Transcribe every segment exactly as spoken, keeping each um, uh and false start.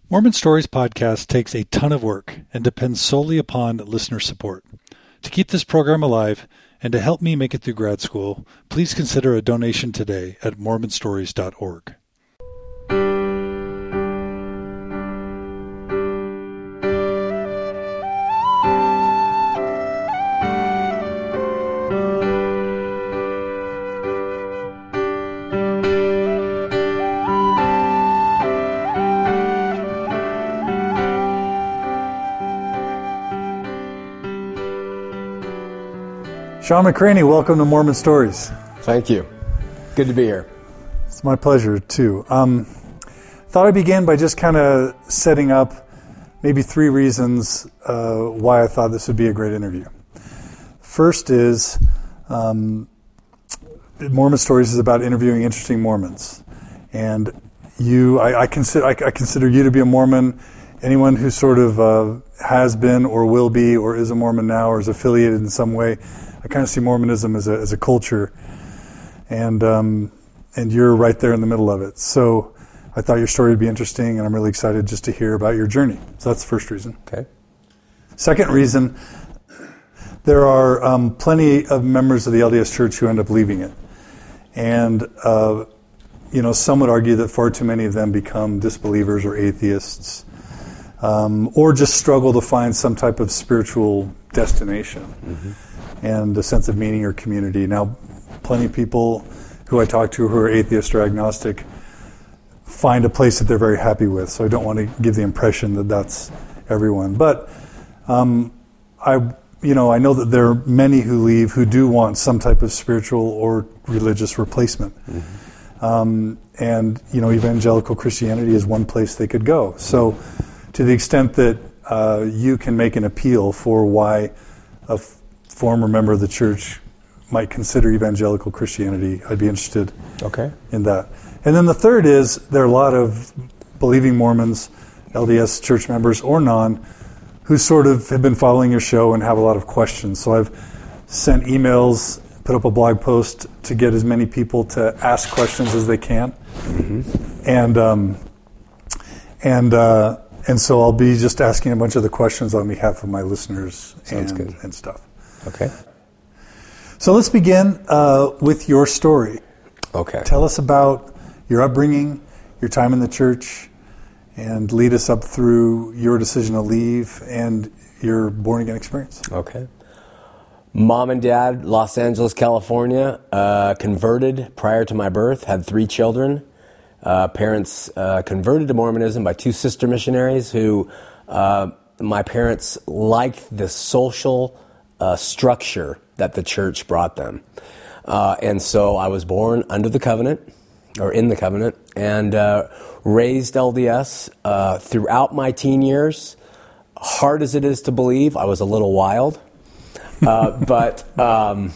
Mormon Stories podcast takes a ton of work and depends solely upon listener support. To keep this program alive and to help me make it through grad school, please consider a donation today at mormon stories dot org. Sean McCraney, welcome to Mormon Stories. Thank you. Good to be here. It's my pleasure, too. Um, thought I'd begin by just kind of setting up maybe three reasons uh, why I thought this would be a great interview. First is um, Mormon Stories is about interviewing interesting Mormons. And you, I, I, consider, I, I consider you to be a Mormon. Anyone who sort of uh, has been or will be or is a Mormon now or is affiliated in some way, I kind of see Mormonism as a as a culture, and um, and you're right there in the middle of it. So I thought your story would be interesting, and I'm really excited just to hear about your journey. So that's the first reason. Okay. Second reason, there are um, plenty of members of the L D S Church who end up leaving it, and uh, you know, some would argue that far too many of them become disbelievers or atheists, um, or just struggle to find some type of spiritual destination. Mm-hmm. And a sense of meaning or community. Now, plenty of people who I talk to who are atheist or agnostic find a place that they're very happy with. So I don't want to give the impression that that's everyone. But um, I, you know, I know that there are many who leave who do want some type of spiritual or religious replacement. Mm-hmm. Um, and you know, evangelical Christianity is one place they could go. So, to the extent that uh, you can make an appeal for why a f- former member of the church might consider evangelical Christianity, I'd be interested okay. in that. And then the third is there are a lot of believing Mormons, L D S church members or non, who sort of have been following your show and have a lot of questions. So I've sent emails, put up a blog post to get as many people to ask questions as they can. Mm-hmm. And um, and uh, and so I'll be just asking a bunch of the questions on behalf of my listeners Sounds and, good. and stuff. Okay. So let's begin uh, with your story. Okay. Tell us about your upbringing, your time in the church, and lead us up through your decision to leave and your born-again experience. Okay. Mom and dad, Los Angeles, California, uh, converted prior to my birth, had three children. Uh, parents uh, converted to Mormonism by two sister missionaries who uh, my parents liked the social uh, structure that the church brought them. Uh, and so I was born under the covenant, or in the covenant, and uh, raised L D S uh, throughout my teen years. Hard as it is to believe, I was a little wild. Uh, but um,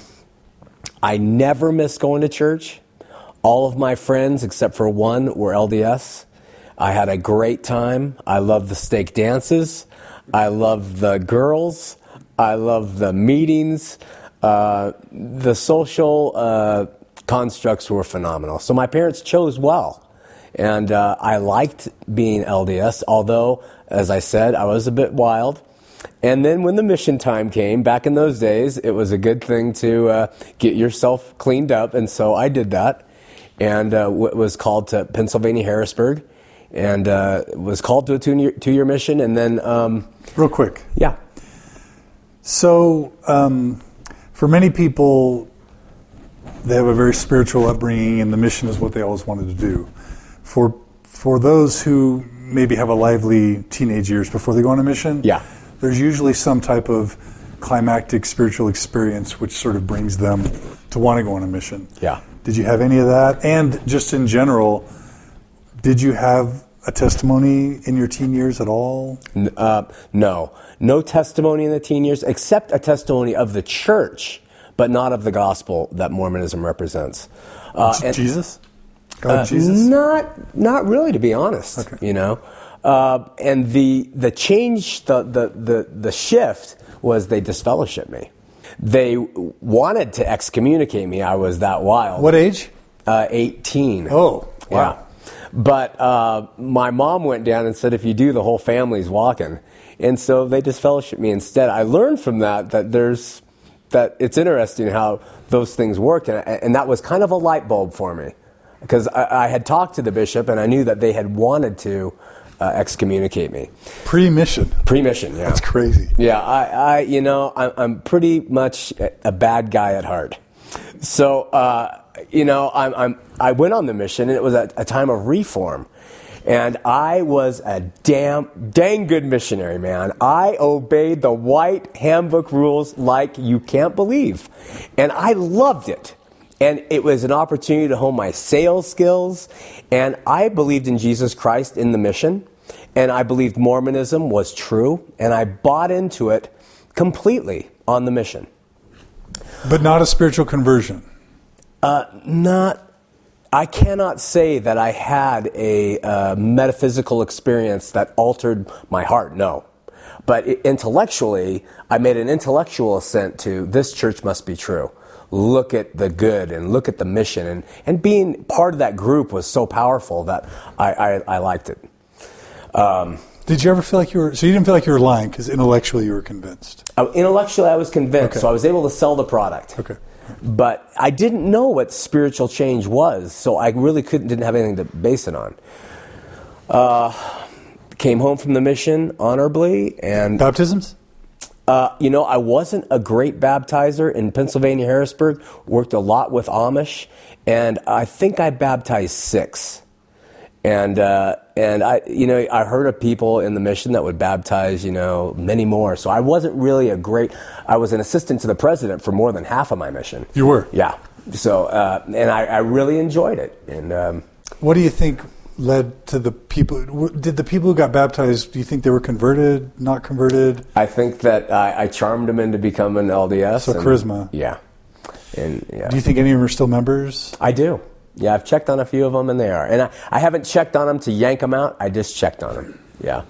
I never missed going to church. All of my friends, except for one, were L D S. I had a great time. I loved the stake dances. I loved the girls. I loved the meetings. Uh, the social uh, constructs were phenomenal. So my parents chose well. And uh, I liked being L D S, although, as I said, I was a bit wild. And then when the mission time came, back in those days, it was a good thing to uh, get yourself cleaned up. And so I did that. And uh, w- was called to Pennsylvania Harrisburg. And uh, was called to a two-year, two-year mission. And then... Um, Real quick. Yeah. So, um, for many people, they have a very spiritual upbringing, and the mission is what they always wanted to do. For for those who maybe have a lively teenage years before they go on a mission, yeah. there's usually some type of climactic spiritual experience which sort of brings them to want to go on a mission. Yeah. Did you have any of that? And just in general, did you have a testimony in your teen years at all? Uh, no. No testimony in the teen years, except a testimony of the church, but not of the gospel that Mormonism represents. Uh, and, Jesus? God, uh, Jesus? Not not really, to be honest. Okay. You know? Uh, and the the change, the, the, the, the shift was they disfellowshipped me. They wanted to excommunicate me. I was that wild. What age? Uh, eighteen. Oh, wow. Yeah. But uh, my mom went down and said, if you do, the whole family's walking. And so they disfellowshipped me instead. I learned from that that there's that it's interesting how those things work, and, and that was kind of a light bulb for me, because I, I had talked to the bishop and I knew that they had wanted to uh, excommunicate me. Pre-mission. Pre-mission, yeah. That's crazy. Yeah, I, I you know, I'm, I'm pretty much a bad guy at heart. So, uh, you know, I'm, I'm I went on the mission, and it was a, a time of reform. And I was a damn, dang good missionary, man. I obeyed the white handbook rules like you can't believe. And I loved it. And it was an opportunity to hone my sales skills. And I believed in Jesus Christ in the mission. And I believed Mormonism was true. And I bought into it completely on the mission. But not a spiritual conversion? Uh, not... I cannot say that I had a uh, metaphysical experience that altered my heart, no. But intellectually, I made an intellectual assent to this church must be true. Look at the good and look at the mission. And, and being part of that group was so powerful that I, I, I liked it. Um, Did you ever feel like you were, so you didn't feel like you were lying because intellectually you were convinced? I, intellectually I was convinced, okay. So I was able to sell the product. Okay. But I didn't know what spiritual change was, so I really couldn't didn't have anything to base it on. Uh, came home from the mission honorably, and baptisms. Uh, you know, I wasn't a great baptizer in Pennsylvania, Harrisburg. Worked a lot with Amish, and I think I baptized six. And uh, and I, you know, I heard of people in the mission that would baptize, you know, many more. So I wasn't really a great. I was an assistant to the president for more than half of my mission. You were, yeah. So uh, and I, I really enjoyed it. And um, what do you think led to the people? Did the people who got baptized? Do you think they were converted? Not converted? I think that I, I charmed them into becoming L D S. So and, charisma. Yeah. And yeah. Do you think any of them are still members? I do. Yeah, I've checked on a few of them, and they are. And I, I haven't checked on them to yank them out. I just checked on them. Yeah.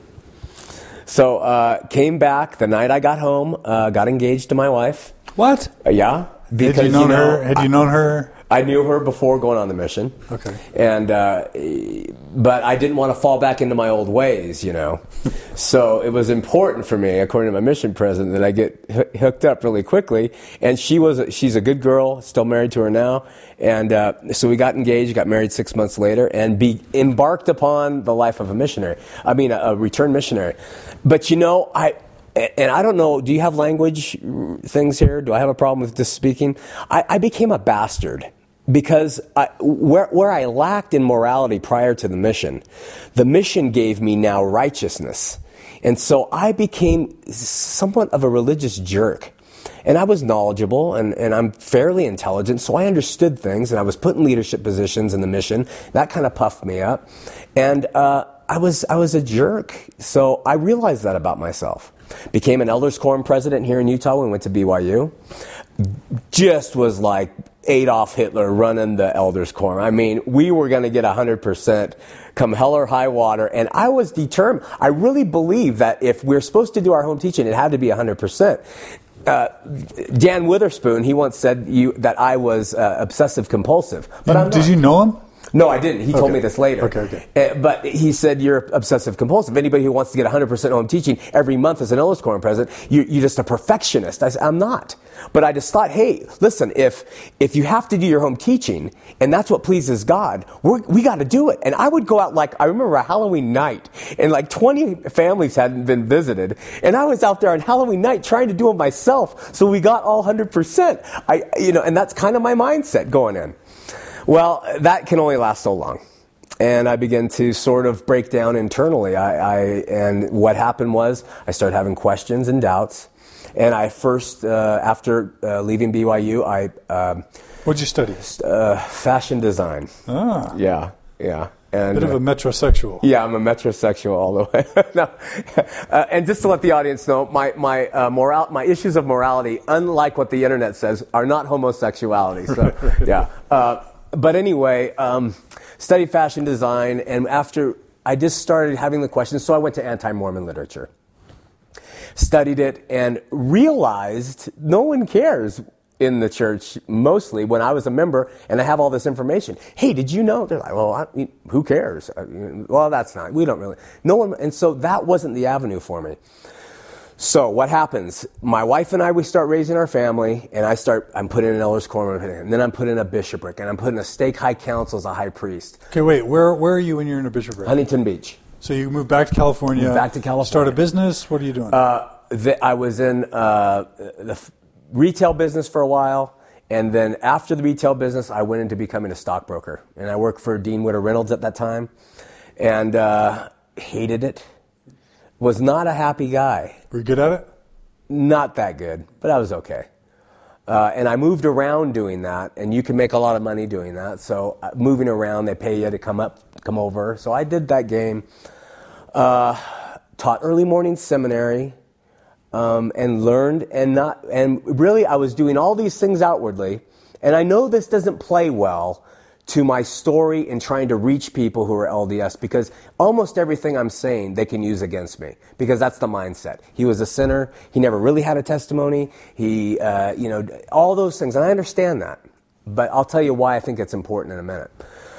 So uh, came back the night I got home. Uh, got engaged to my wife. What? Uh, yeah. Because, Had you known you know, her? Had you known her? I knew her before going on the mission. Okay. And uh, but I didn't want to fall back into my old ways, you know. So it was important for me, according to my mission president, that I get h- hooked up really quickly. And she was a, she's a good girl, still married to her now. And uh, so we got engaged, got married six months later, and be embarked upon the life of a missionary. I mean, a, a returned missionary. But you know, I. And I don't know, do you have language things here? Do I have a problem with just speaking? I, I became a bastard because I, where, where I lacked in morality prior to the mission, the mission gave me now righteousness. And so I became somewhat of a religious jerk. And I was knowledgeable, and, and I'm fairly intelligent, so I understood things, and I was put in leadership positions in the mission. That kind of puffed me up. And uh, I was I was a jerk, so I realized that about myself. Became an Elders Quorum president here in Utah when we went to B Y U. Just was like Adolf Hitler running the Elders Quorum. I mean, we were going to get one hundred percent come hell or high water, and I was determined. I really believe that if we're supposed to do our home teaching, it had to be one hundred percent. Uh, Dan Witherspoon, he once said you, that I was uh, obsessive compulsive. But I'm Did not. you know him? No, I didn't. He okay. told me this later. Okay, okay. Uh, but he said you're obsessive compulsive. Anybody who wants to get one hundred percent home teaching every month as an Elders Quorum president, you, you're just a perfectionist. I said, I'm not. But I just thought, hey, listen, if if you have to do your home teaching, and that's what pleases God, we're, we got to do it. And I would go out, like, I remember a Halloween night, and like twenty families hadn't been visited, and I was out there on Halloween night trying to do it myself, so we got all one hundred percent. I, you know, and that's kind of my mindset going in. Well, that can only last so long. And I began to sort of break down internally. I, I and what happened was I started having questions and doubts. And I first, uh, after uh, leaving B Y U, I... Um, What'd you study? Uh, fashion design. Ah. Yeah, yeah. And, Bit of a metrosexual. Yeah, I'm a metrosexual all the way. no. uh, and just to let the audience know, my my uh, moral, my issues of morality, unlike what the internet says, are not homosexuality. So, yeah. Uh, But anyway, um, studied fashion design, and after I just started having the questions, so I went to anti-Mormon literature. Studied it and realized no one cares in the church, mostly when I was a member, and I have all this information. Hey, did you know? They're like, well, I, who cares? Well, that's not, we don't really, no one, and so that wasn't the avenue for me. So what happens? My wife and I, we start raising our family, and I start, I'm putting in Elders Quorum, and then I'm putting a bishopric, and I'm putting a stake high council as a high priest. Okay, wait, where where are you when you're in a bishopric? Huntington Beach. So you moved back to California. Moved back to California. Start a business? What are you doing? Uh, the, I was in uh, the f- retail business for a while, and then after the retail business, I went into becoming a stockbroker. And I worked for Dean Witter Reynolds at that time, and uh, hated it. Was not a happy guy. Were you good at it? Not that good, but I was okay. Uh, and I moved around doing that, and you can make a lot of money doing that. So uh, moving around, they pay you to come up, come over. So I did that game. Uh, taught early morning seminary, um, and learned, and not, and really I was doing all these things outwardly. And I know this doesn't play well to my story in trying to reach people who are L D S, because almost everything I'm saying they can use against me, because that's the mindset. He was a sinner. He never really had a testimony. He, uh, you know, all those things, and I understand that. But I'll tell you why I think it's important in a minute.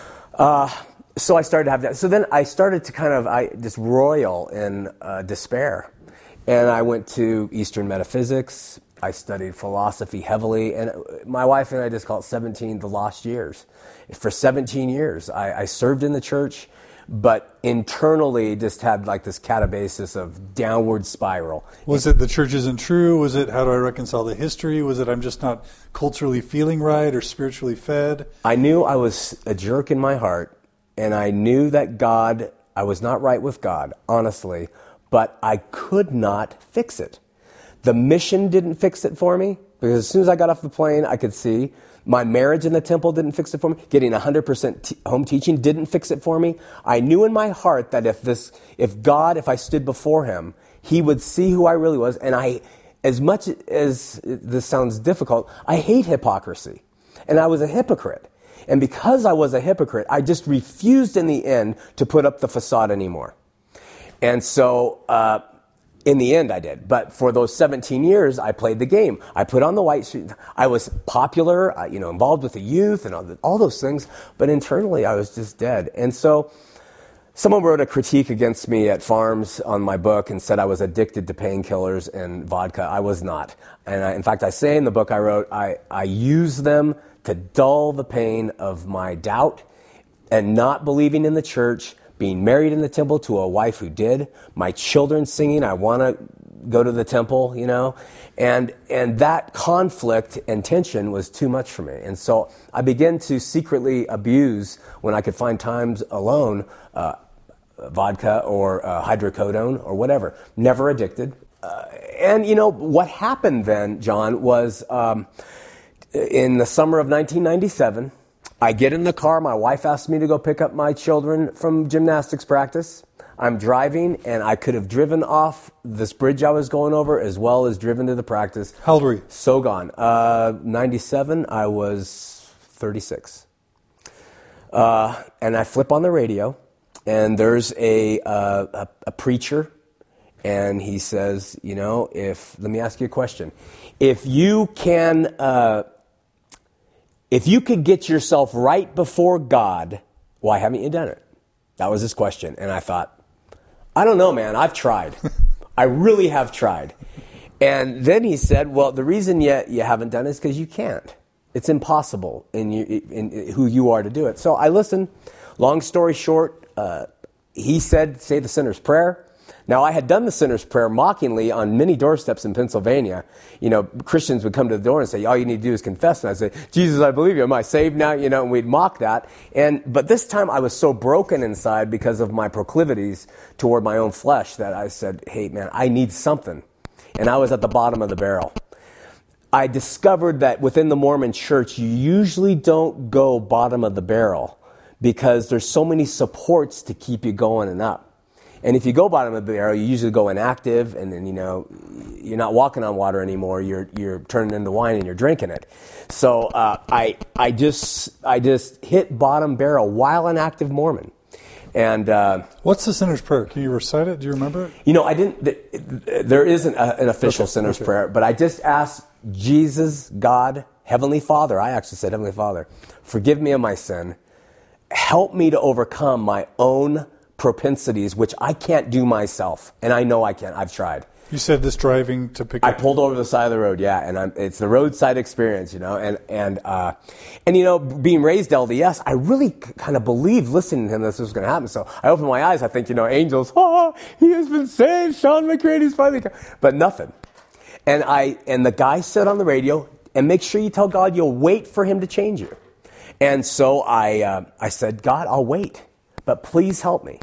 Uh, so I started to have that. So then I started to kind of I just roil in uh, despair, and I went to Eastern metaphysics. I studied philosophy heavily, and my wife and I just call it seventeen the lost years. For seventeen years, I, I served in the church, but internally just had like this catabasis of downward spiral. Was it the church isn't true? Was it how do I reconcile the history? Was it I'm just not culturally feeling right or spiritually fed? I knew I was a jerk in my heart, and I knew that God, I was not right with God, honestly, but I could not fix it. The mission didn't fix it for me, because as soon as I got off the plane, I could see. My marriage in the temple didn't fix it for me. Getting one hundred percent t- home teaching didn't fix it for me. I knew in my heart that if this, if God, if I stood before him, he would see who I really was. And I, as much as this sounds difficult, I hate hypocrisy. And I was a hypocrite. And because I was a hypocrite, I just refused in the end to put up the facade anymore. And so, uh, in the end, I did. But for those seventeen years, I played the game. I put on the white suit. I was popular, uh, you know, involved with the youth and all, the, all those things. But internally, I was just dead. And so someone wrote a critique against me at Farms on my book and said I was addicted to painkillers and vodka. I was not. And I, in fact, I say in the book I wrote, I, I used them to dull the pain of my doubt and not believing in the church, being married in the temple to a wife who did, my children singing, I want to go to the temple, you know, and and that conflict and tension was too much for me. And so I began to secretly abuse, when I could find times alone, uh, vodka or uh, hydrocodone or whatever. Never addicted. Uh, and, you know, what happened then, John, was um, in the summer of nineteen ninety-seven, I get in the car. My wife asked me to go pick up my children from gymnastics practice. I'm driving, and I could have driven off this bridge I was going over as well as driven to the practice. How old were you? So gone. Uh, ninety-seven, I was thirty-six. Uh, and I flip on the radio, and there's a, uh, a, a preacher, and he says, you know, if, let me ask you a question. If you can... Uh, If you could get yourself right before God, why haven't you done it? That was his question. And I thought, I don't know, man. I've tried. I really have tried. And then he said, well, the reason you, you haven't done it is because you can't. It's impossible in, you, in, in who you are to do it. So I listened. Long story short, uh, he said, say the sinner's prayer. Now, I had done the sinner's prayer mockingly on many doorsteps in Pennsylvania. You know, Christians would come to the door and say, all you need to do is confess. And I'd say, Jesus, I believe you. Am I saved now? You know, and we'd mock that. And but this time I was so broken inside because of my proclivities toward my own flesh that I said, hey, man, I need something. And I was at the bottom of the barrel. I discovered that within the Mormon church, you usually don't go bottom of the barrel because there's so many supports to keep you going and up. And if you go bottom of the barrel, you usually go inactive, and then, you know, you're not walking on water anymore. You're you're turning into wine and you're drinking it. So uh, I I just I just hit bottom barrel while an active Mormon, And uh, what's the sinner's prayer? Can you recite it? Do you remember it? You know, I didn't. Th- there isn't a, an official okay, sinner's okay. prayer, but I just asked Jesus, God, Heavenly Father. I actually said, Heavenly Father, forgive me of my sin. Help me to overcome my own propensities, which I can't do myself, and I know I can't. I've tried. You said this driving to pick I up. pulled over the side of the road, yeah, and I'm, it's the roadside experience, you know, and and uh, and you know, being raised L D S, I really c- kind of believed listening to him this was going to happen. So I opened my eyes, I think, you know, angels, oh, he has been saved, Sean McCrady's finally come, but nothing. And I and the guy said on the radio, and make sure you tell God you'll wait for him to change you. And so I uh, I said, God, I'll wait, but please help me.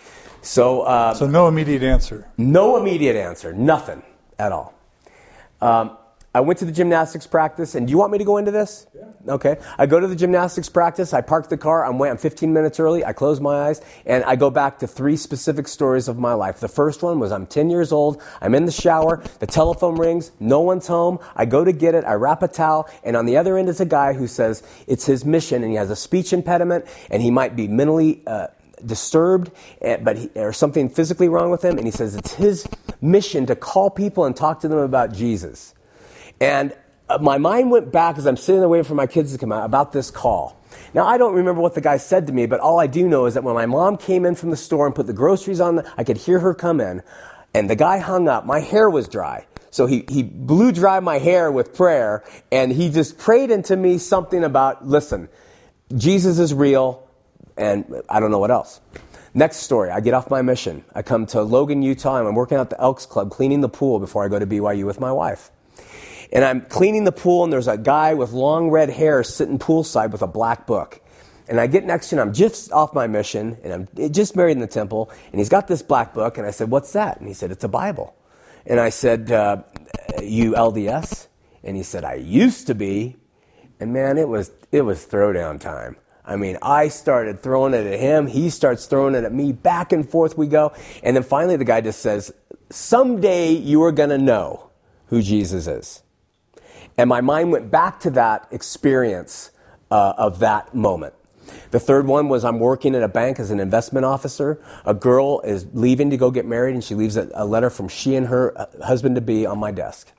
So, uh, so no immediate answer. No immediate answer. Nothing at all. Um, I went to the gymnastics practice, and do you want me to go into this? Yeah. Okay. I go to the gymnastics practice. I park the car. I'm wait. I'm fifteen minutes early. I close my eyes, and I go back to three specific stories of my life. The first one was I'm ten years old. I'm in the shower. The telephone rings. No one's home. I go to get it. I wrap a towel, and on the other end is a guy who says it's his mission, and he has a speech impediment, and he might be mentally uh, disturbed, but he, or something physically wrong with him, and he says it's his mission to call people and talk to them about Jesus. And uh, my mind went back as I'm sitting there waiting for my kids to come out about this call. Now, I don't remember what the guy said to me, but all I do know is that when my mom came in from the store and put the groceries on, the, I could hear her come in, and the guy hung up. My hair was dry. So he, he blew dry my hair with prayer, and he just prayed into me something about, listen, Jesus is real, and I don't know what else. Next story, I get off my mission. I come to Logan, Utah, and I'm working at the Elks Club, cleaning the pool before I go to B Y U with my wife. And I'm cleaning the pool, and there's a guy with long red hair sitting poolside with a black book. And I get next to him, I'm just off my mission, and I'm just married in the temple, and he's got this black book, and I said, what's that? And he said, it's a Bible. And I said, uh, you L D S? And he said, I used to be. And man, it was it was throwdown time. I mean, I started throwing it at him. He starts throwing it at me. Back and forth we go. And then finally the guy just says, someday you are going to know who Jesus is. And my mind went back to that experience uh, of that moment. The third one was I'm working at a bank as an investment officer. A girl is leaving to go get married, and she leaves a, a letter from she and her husband-to-be on my desk.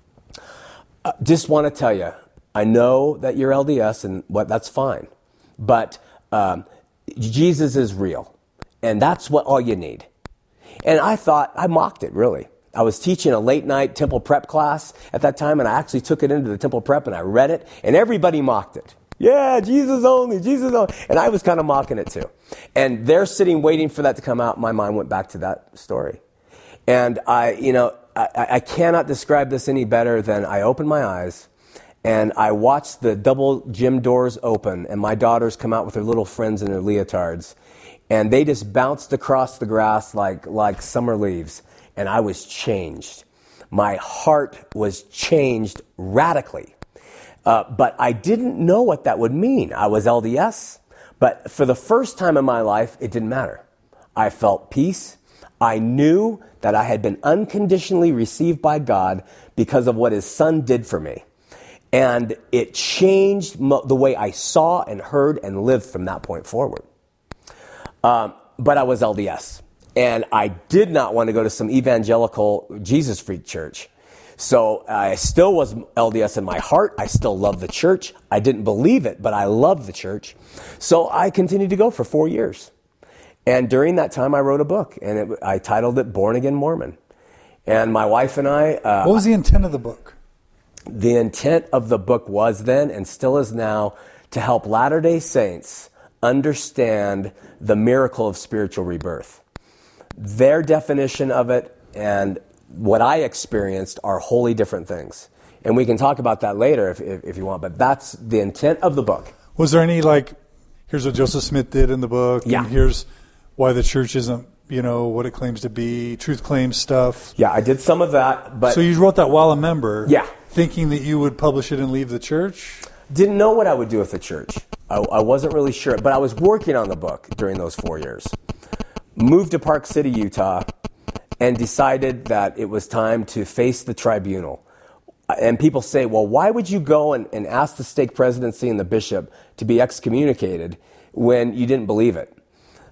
Uh, just want to tell you, I know that you're L D S, and what that's fine. But um, Jesus is real, and that's what all you need. And I thought, I mocked it, really. I was teaching a late-night temple prep class at that time, and I actually took it into the temple prep, and I read it, and everybody mocked it. Yeah, Jesus only, Jesus only. And I was kind of mocking it, too. And they're sitting waiting for that to come out. My mind went back to that story. And I, you know, I, I cannot describe this any better than I opened my eyes, and I watched the double gym doors open, and my daughters come out with their little friends in their leotards, and they just bounced across the grass like like summer leaves, and I was changed. My heart was changed radically. Uh, but I didn't know what that would mean. I was L D S, but for the first time in my life, it didn't matter. I felt peace. I knew that I had been unconditionally received by God because of what His Son did for me. And it changed mo- the way I saw and heard and lived from that point forward. Um, but I was L D S. And I did not want to go to some evangelical Jesus freak church. So I still was L D S in my heart. I still loved the church. I didn't believe it, but I loved the church. So I continued to go for four years. And during that time, I wrote a book, and it, I titled it Born Again Mormon. And my wife and I... Uh, what was the intent of the book? The intent of the book was then, and still is now, to help Latter-day Saints understand the miracle of spiritual rebirth. Their definition of it and what I experienced are wholly different things. And we can talk about that later if, if, if you want, but that's the intent of the book. Was there any, like, here's what Joseph Smith did in the book, yeah. and here's why the church isn't, you know, what it claims to be, truth claims stuff? Yeah, I did some of that, but... So you wrote that while a member? Yeah. Thinking that you would publish it and leave the church? Didn't know what I would do with the church. I, I wasn't really sure, but I was working on the book during those four years. Moved to Park City, Utah, and decided that it was time to face the tribunal. And people say, well, why would you go and, and ask the stake presidency and the bishop to be excommunicated when you didn't believe it?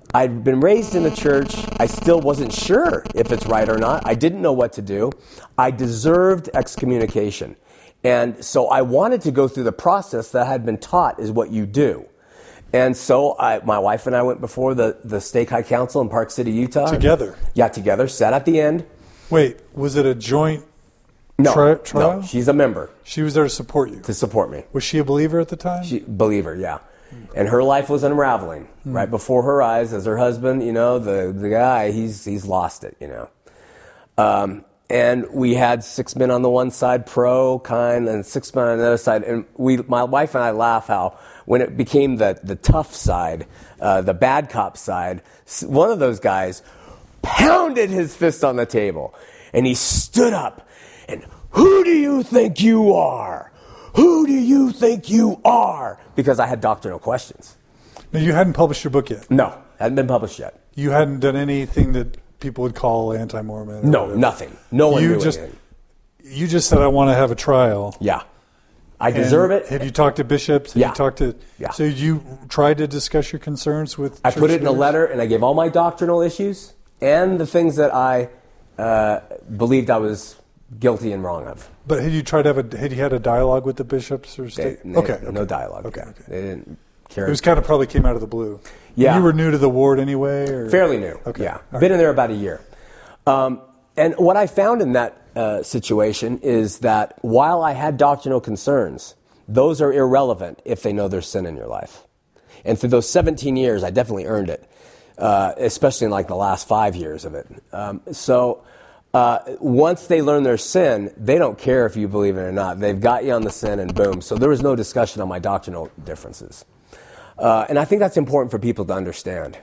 I'd been raised in the church. I still wasn't sure if it's right or not. I didn't know what to do. I deserved excommunication. And so I wanted to go through the process that I had been taught is what you do. And so I, my wife and I went before the, the Stake High Council in Park City, Utah. Together? Yeah, together. Sat at the end. Wait, was it a joint no, tri- trial? No, she's a member. She was there to support you? To support me. Was she a believer at the time? She, believer, yeah. And her life was unraveling mm. right before her eyes as her husband, you know, the, the guy, he's he's lost it, you know. Um, and we had six men on the one side, pro, kind, and six men on the other side. And we, my wife and I laugh how when it became the, the tough side, uh, the bad cop side, one of those guys pounded his fist on the table. And he stood up and, who do you think you are? Who do you think you are? Because I had doctrinal questions. Now, you hadn't published your book yet? No, hadn't been published yet. You hadn't done anything that people would call anti-Mormon? No, whatever. Nothing. No one you knew just, anything. You just said, I want to have a trial. Yeah. I deserve and it. Had you talked to bishops? Had yeah. You talked to, yeah. So you tried to discuss your concerns with I church put it in a leaders? letter, and I gave all my doctrinal issues and the things that I uh, believed I was guilty and wrong of. But had you tried to have a, had you had a dialogue with the bishops or state? They, they, okay, no okay. dialogue. Okay, yeah. okay. They didn't care. It was kind of probably came out of the blue. Yeah. You were new to the ward anyway? Or? Fairly new. Okay. Yeah. All Been right. in there about a year. Um, and what I found in that uh, situation is that while I had doctrinal concerns, those are irrelevant if they know there's sin in your life. And through those seventeen years, I definitely earned it, uh, especially in like the last five years of it. Um, so uh, once they learn their sin, they don't care if you believe it or not. They've got you on the sin and boom. So there was no discussion on my doctrinal differences. Uh, and I think that's important for people to understand.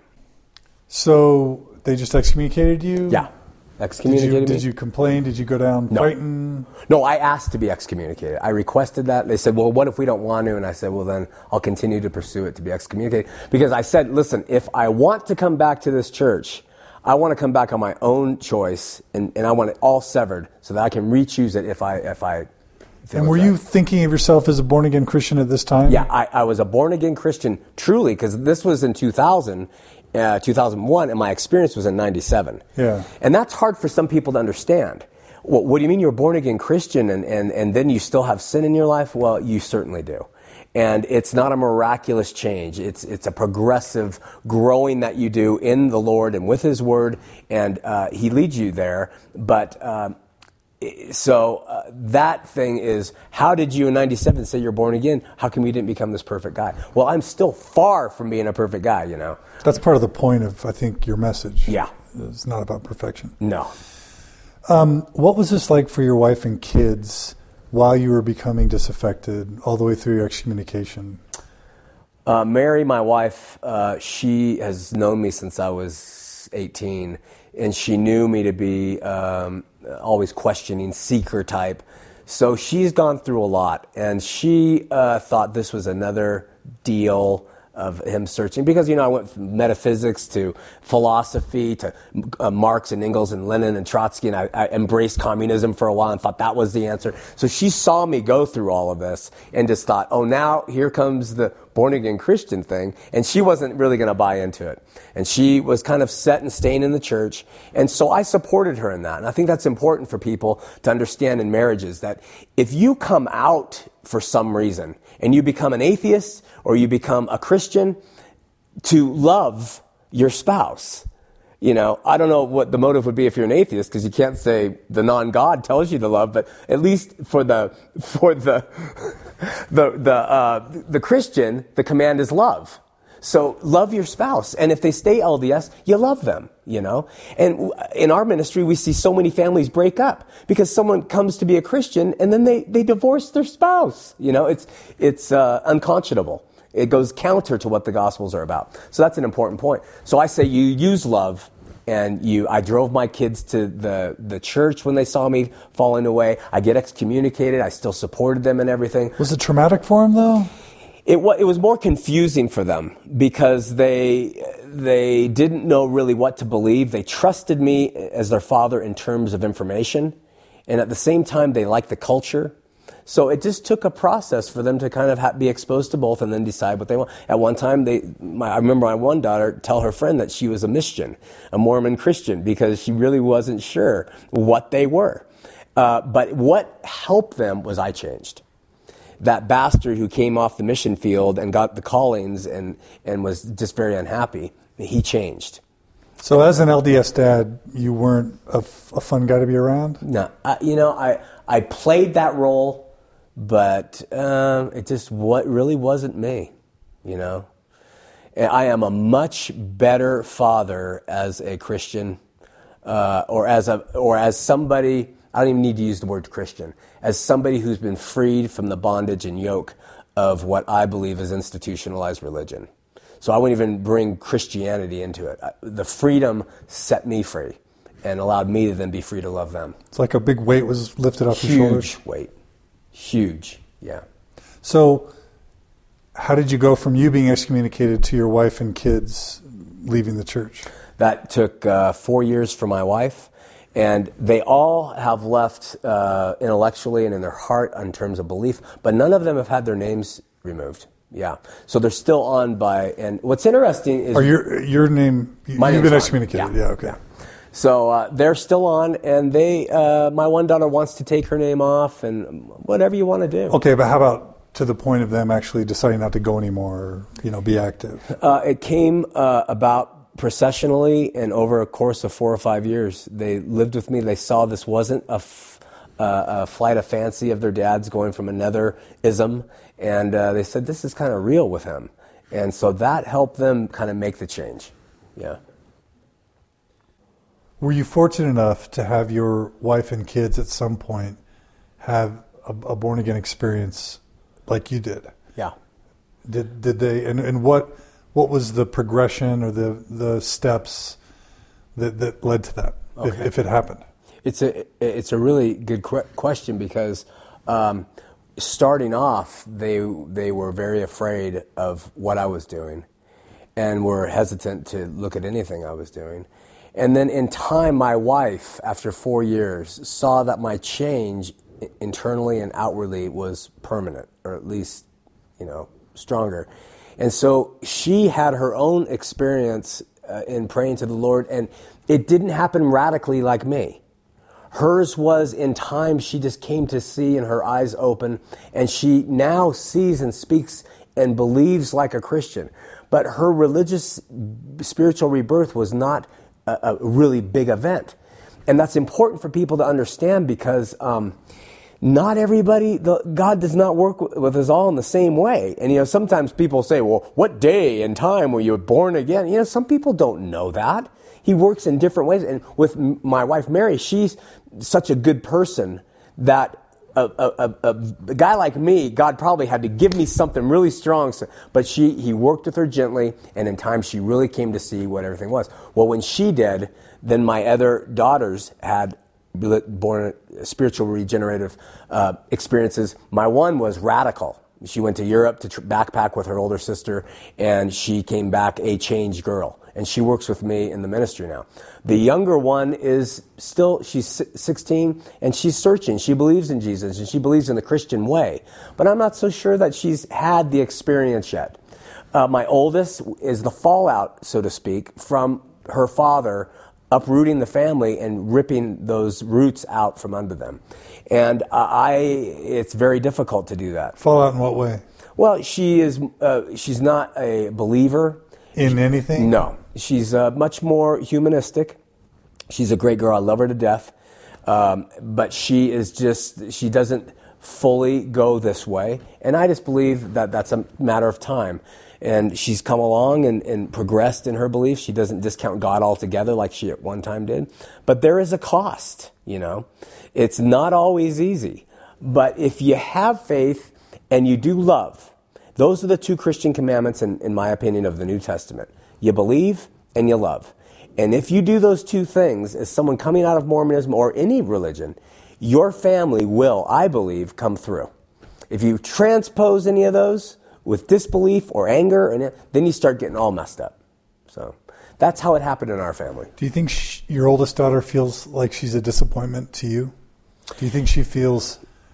So they just excommunicated you? Yeah. Excommunicated did you, me. Did you complain? Did you go down No. fighting? No, I asked to be excommunicated. I requested that. They said, well, what if we don't want to? And I said, well, then I'll continue to pursue it to be excommunicated. Because I said, listen, if I want to come back to this church, I want to come back on my own choice, and, and I want it all severed so that I can re-choose it if I if I feel And were it's you right. thinking of yourself as a born-again Christian at this time? Yeah, I, I was a born-again Christian, truly, because this was in two thousand, uh, two thousand one, and my experience was in ninety-seven. Yeah. And that's hard for some people to understand. Well, what do you mean you're a born-again Christian and, and, and then you still have sin in your life? Well, you certainly do. And it's not a miraculous change. It's it's a progressive growing that you do in the Lord and with His Word, and uh, He leads you there. But um, so uh, that thing is, how did you in ninety-seven say you're born again? How come you didn't become this perfect guy? Well, I'm still far from being a perfect guy, you know. That's part of the point of, I think, your message. Yeah. It's not about perfection. No. Um, what was this like for your wife and kids while you were becoming disaffected all the way through your excommunication? Uh, Mary, my wife, uh, she has known me since I was eighteen, and she knew me to be um, always questioning, seeker type. So she's gone through a lot, and she uh, thought this was another deal of him searching. Because, you know, I went from metaphysics to philosophy to uh, Marx and Engels and Lenin and Trotsky, and I, I embraced communism for a while and thought that was the answer. So she saw me go through all of this and just thought, oh, now here comes the born-again Christian thing, and she wasn't really going to buy into it. And she was kind of set and staying in the church, and so I supported her in that. And I think that's important for people to understand in marriages, that if you come out for some reason and you become an atheist or you become a Christian, to love your spouse. You know, I don't know what the motive would be if you're an atheist, because you can't say the non-God tells you to love, but at least for the for the the the uh, the Christian, the command is love. So love your spouse, and if they stay L D S, you love them. You know, and in our ministry, we see so many families break up because someone comes to be a Christian and then they they divorce their spouse. You know, it's it's uh, unconscionable. It goes counter to what the Gospels are about. So that's an important point. So I say you use love, and you. I drove my kids to the, the church when they saw me falling away. I get excommunicated. I still supported them and everything. Was it traumatic for them, though? It was, it was more confusing for them because they they didn't know really what to believe. They trusted me as their father in terms of information, and at the same time, they liked the culture. So it just took a process for them to kind of ha- be exposed to both and then decide what they want. At one time, they, my, I remember my one daughter tell her friend that she was a Michigan, a Mormon Christian, because she really wasn't sure what they were. Uh, but what helped them was I changed. That bastard who came off the mission field and got the callings and, and was just very unhappy, he changed. So as an L D S dad, you weren't a, f- a fun guy to be around? No, I, you know, I I played that role, but um, it just what really wasn't me, you know. And I am a much better father as a Christian, uh, or as a or as somebody. I don't even need to use the word Christian. As somebody who's been freed from the bondage and yoke of what I believe is institutionalized religion. So I wouldn't even bring Christianity into it. The freedom set me free and allowed me to then be free to love them. It's like a big weight was lifted off Huge your shoulders. Huge weight. Huge, yeah. So how did you go from you being excommunicated to your wife and kids leaving the church? That took uh, four years for my wife. And they all have left uh, intellectually and in their heart in terms of belief, but none of them have had their names removed. Yeah, so they're still on by, and what's interesting is... Or your your name, you, my you've been name's excommunicated, yeah. yeah, okay. Yeah. So uh, they're still on, and they, uh, my one daughter wants to take her name off, and whatever you want to do. Okay, but how about to the point of them actually deciding not to go anymore, or, you know, be active? Uh, it came uh, about processionally, and over a course of four or five years, they lived with me. They saw this wasn't a, f- uh, a flight of fancy of their dad's going from another ism, and uh, they said, this is kind of real with him. And so that helped them kind of make the change. Yeah. Were you fortunate enough to have your wife and kids at some point have a, a born-again experience like you did? Yeah. Did did they, and, and what what was the progression or the, the steps that, that led to that, okay. if, if it happened? It's a it's a really good qu- question because um, starting off, they they were very afraid of what I was doing, and were hesitant to look at anything I was doing. And then in time, my wife, after four years, saw that my change internally and outwardly was permanent, or at least, you know, stronger. And so she had her own experience uh, in praying to the Lord, and it didn't happen radically like me. Hers was in time, she just came to see and her eyes open, and she now sees and speaks and believes like a Christian. But her religious, spiritual rebirth was not a, a really big event. And that's important for people to understand because um, not everybody, the, God does not work with, with us all in the same way. And, you know, sometimes people say, well, what day and time were you born again? You know, some people don't know that. He works in different ways. And with my wife, Mary, she's such a good person that a, a, a, a guy like me, God probably had to give me something really strong. So, but she, he worked with her gently, and in time she really came to see what everything was. Well, when she did, then my other daughters had born spiritual regenerative uh, experiences. My one was radical. She went to Europe to tr- backpack with her older sister, and she came back a changed girl. And she works with me in the ministry now. The younger one is still, she's sixteen, and she's searching. She believes in Jesus, and she believes in the Christian way. But I'm not so sure that she's had the experience yet. Uh, my oldest is the fallout, so to speak, from her father uprooting the family and ripping those roots out from under them. And uh, I, it's very difficult to do that. Fallout in what way? Well, she is, uh, she's not a believer. In anything? No. She's uh, much more humanistic. She's a great girl. I love her to death. Um, but she is just, she doesn't fully go this way. And I just believe that that's a matter of time. And she's come along and, and progressed in her beliefs. She doesn't discount God altogether like she at one time did. But there is a cost, you know. It's not always easy. But if you have faith and you do love, those are the two Christian commandments, in, in my opinion, of the New Testament. You believe and you love. And if you do those two things, as someone coming out of Mormonism or any religion, your family will, I believe, come through. If you transpose any of those with disbelief or anger, and then you start getting all messed up. So that's how it happened in our family. Do you think sh- your oldest daughter feels like she's a disappointment to you? Do you think she feels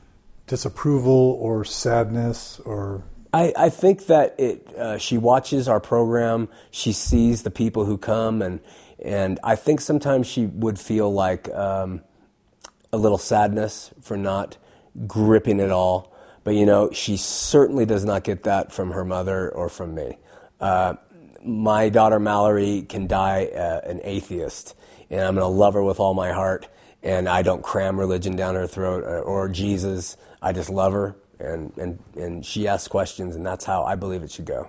disapproval or sadness or? I, I think that it. Uh, she watches our program. She sees the people who come, and and I think sometimes she would feel like um, a little sadness for not gripping it all. But you know, she certainly does not get that from her mother or from me. Uh, my daughter Mallory can die uh, an atheist, and I'm going to love her with all my heart. And I don't cram religion down her throat or, or Jesus. I just love her. And, and and she asks questions, and that's how I believe it should go.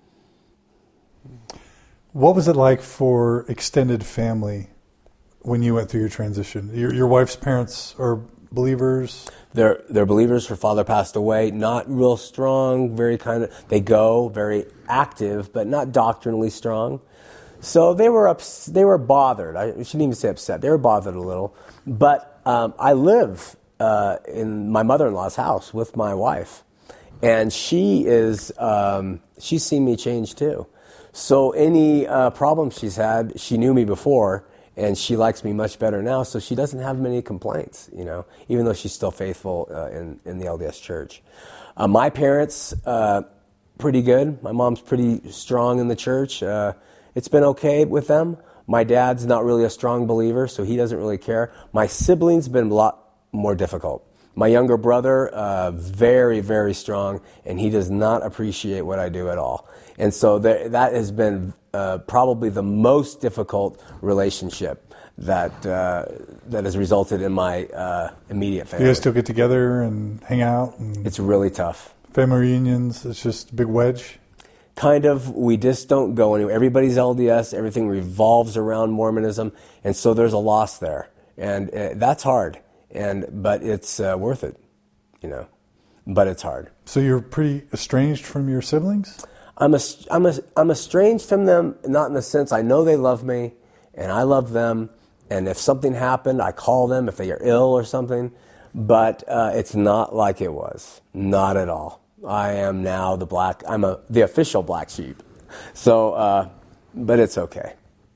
What was it like for extended family when you went through your transition? Your, your wife's parents are believers? They're they're believers. Her father passed away. Not real strong. Very kind of. They go very active, but not doctrinally strong. So they were ups, They were bothered. I shouldn't even say upset. They were bothered a little. But um, I live. Uh, in my mother-in-law's house with my wife, and she is um, she's seen me change too. So any uh, problems she's had, she knew me before, and she likes me much better now. So she doesn't have many complaints, you know, even though she's still faithful uh, in in the L D S Church. Uh, my parents, uh, pretty good. My mom's pretty strong in the church. Uh, it's been okay with them. My dad's not really a strong believer, so he doesn't really care. My siblings been a lot more difficult. My younger brother, uh, very, very strong, and he does not appreciate what I do at all. And so there, that has been uh, probably the most difficult relationship that uh, that has resulted in my uh, immediate family. You guys still get together and hang out? And it's really tough. Family reunions, it's just a big wedge? Kind of. We just don't go anywhere. Everybody's L D S. Everything revolves around Mormonism, and so there's a loss there. And uh, that's hard. And but it's uh, worth it, you know. But it's hard. So you're pretty estranged from your siblings? I'm a, I'm a, I'm estranged from them, not in the sense I know they love me, and I love them. And if something happened, I call them if they are ill or something. But uh, it's not like it was, not at all. I am now the black. I'm a the official black sheep. So, uh, but it's okay.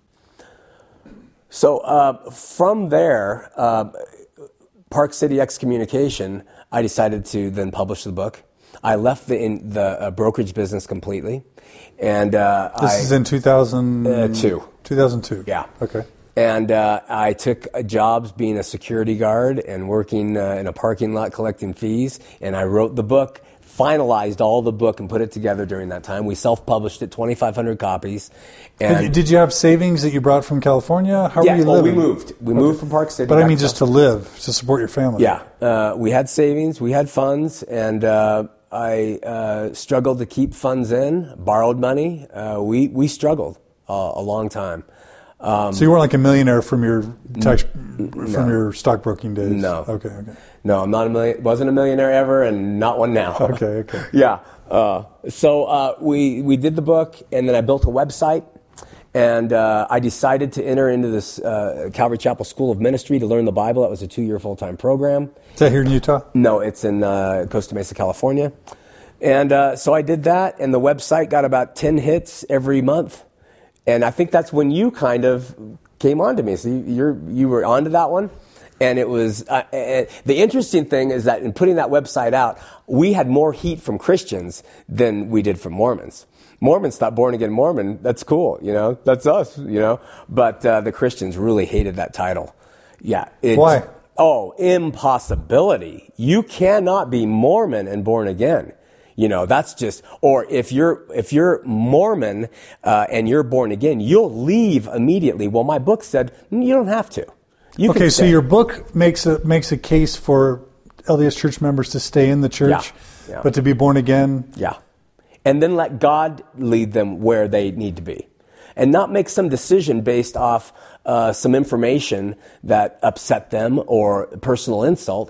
So uh, from there. Uh, Park City Excommunication, I decided to then publish the book. I left the in, the uh, brokerage business completely, and uh, this I, is in two thousand two. two thousand two. Yeah. Okay. And uh, I took uh, jobs being a security guard and working uh, in a parking lot collecting fees, and I wrote the book, finalized all the book, and put it together during that time. We self-published it, twenty-five hundred copies. And did you have savings that you brought from California? How yeah, were you well, living? we moved. We okay. moved from Park City. But I mean, just to live, to support your family. Yeah, uh, we had savings, we had funds, and uh, I uh, struggled to keep funds in. Borrowed money. Uh, we we struggled uh, a long time. Um, so you weren't like a millionaire from your tax, from no. your stockbroking days? No. Okay. Okay. No, I'm not a million. Wasn't a millionaire ever, and not one now. Okay. Okay. yeah. Uh, so uh, we we did the book, and then I built a website. And uh, I decided to enter into this uh, Calvary Chapel School of Ministry to learn the Bible. That was a two-year full-time program. Is that here in Utah? No, it's in uh, Costa Mesa, California. And uh, so I did that, and the website got about ten hits every month. And I think that's when you kind of came onto me. So you, you're, you were onto that one. And it was, uh, uh, the interesting thing is that in putting that website out, we had more heat from Christians than we did from Mormons. Mormons thought born again Mormon, that's cool, you know, that's us, you know. But uh, the Christians really hated that title. Yeah. It, Why? Oh, impossibility. You cannot be Mormon and born again. You know, that's just, or if you're, if you're Mormon uh, and you're born again, you'll leave immediately. Well, my book said, you don't have to. You okay, so your book makes a, makes a case for L D S church members to stay in the church, yeah, yeah. but to be born again? Yeah. And then let God lead them where they need to be. And not make some decision based off uh, some information that upset them or personal insult.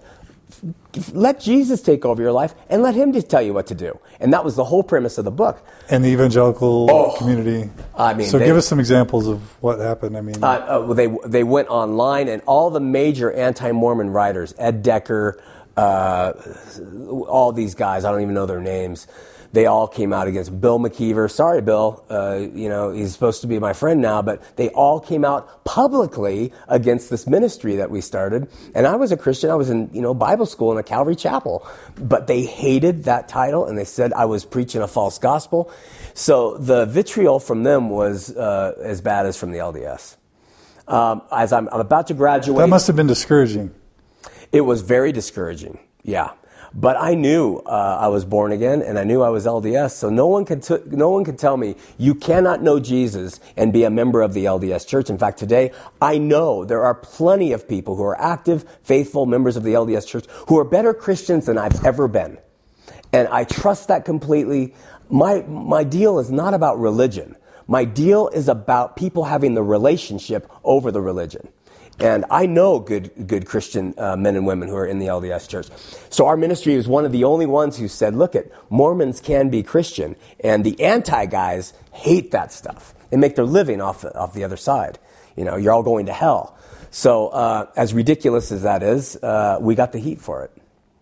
Let Jesus take over your life and let him just tell you what to do. And that was the whole premise of the book. And the evangelical oh, community. I mean, so they, give us some examples of what happened. I mean, uh, uh, they they went online, and all the major anti-Mormon writers, Ed Decker, uh, all these guys, I don't even know their names. They all came out against Bill McKeever. Sorry, Bill. Uh, you know, he's supposed to be my friend now, but they all came out publicly against this ministry that we started. And I was a Christian. I was in, you know, Bible school in a Calvary chapel. But they hated that title, and they said I was preaching a false gospel. So the vitriol from them was uh, as bad as from the L D S. Um, as I'm, I'm about to graduate... That must have been discouraging. It was very discouraging, yeah. But I knew uh, I was born again, and I knew I was L D S. So no one can t- no one can tell me you cannot know Jesus and be a member of the L D S Church. In fact, today I know there are plenty of people who are active, faithful members of the L D S Church who are better Christians than I've ever been, and I trust that completely. My my deal is not about religion. My deal is about people having the relationship over the religion. And I know good good Christian uh, men and women who are in the L D S Church. So our ministry is one of the only ones who said, look, it Mormons can be Christian. And the anti-guys hate that stuff. They make their living off the, off the other side. You know, you're all going to hell. So uh, as ridiculous as that is, uh, we got the heat for it.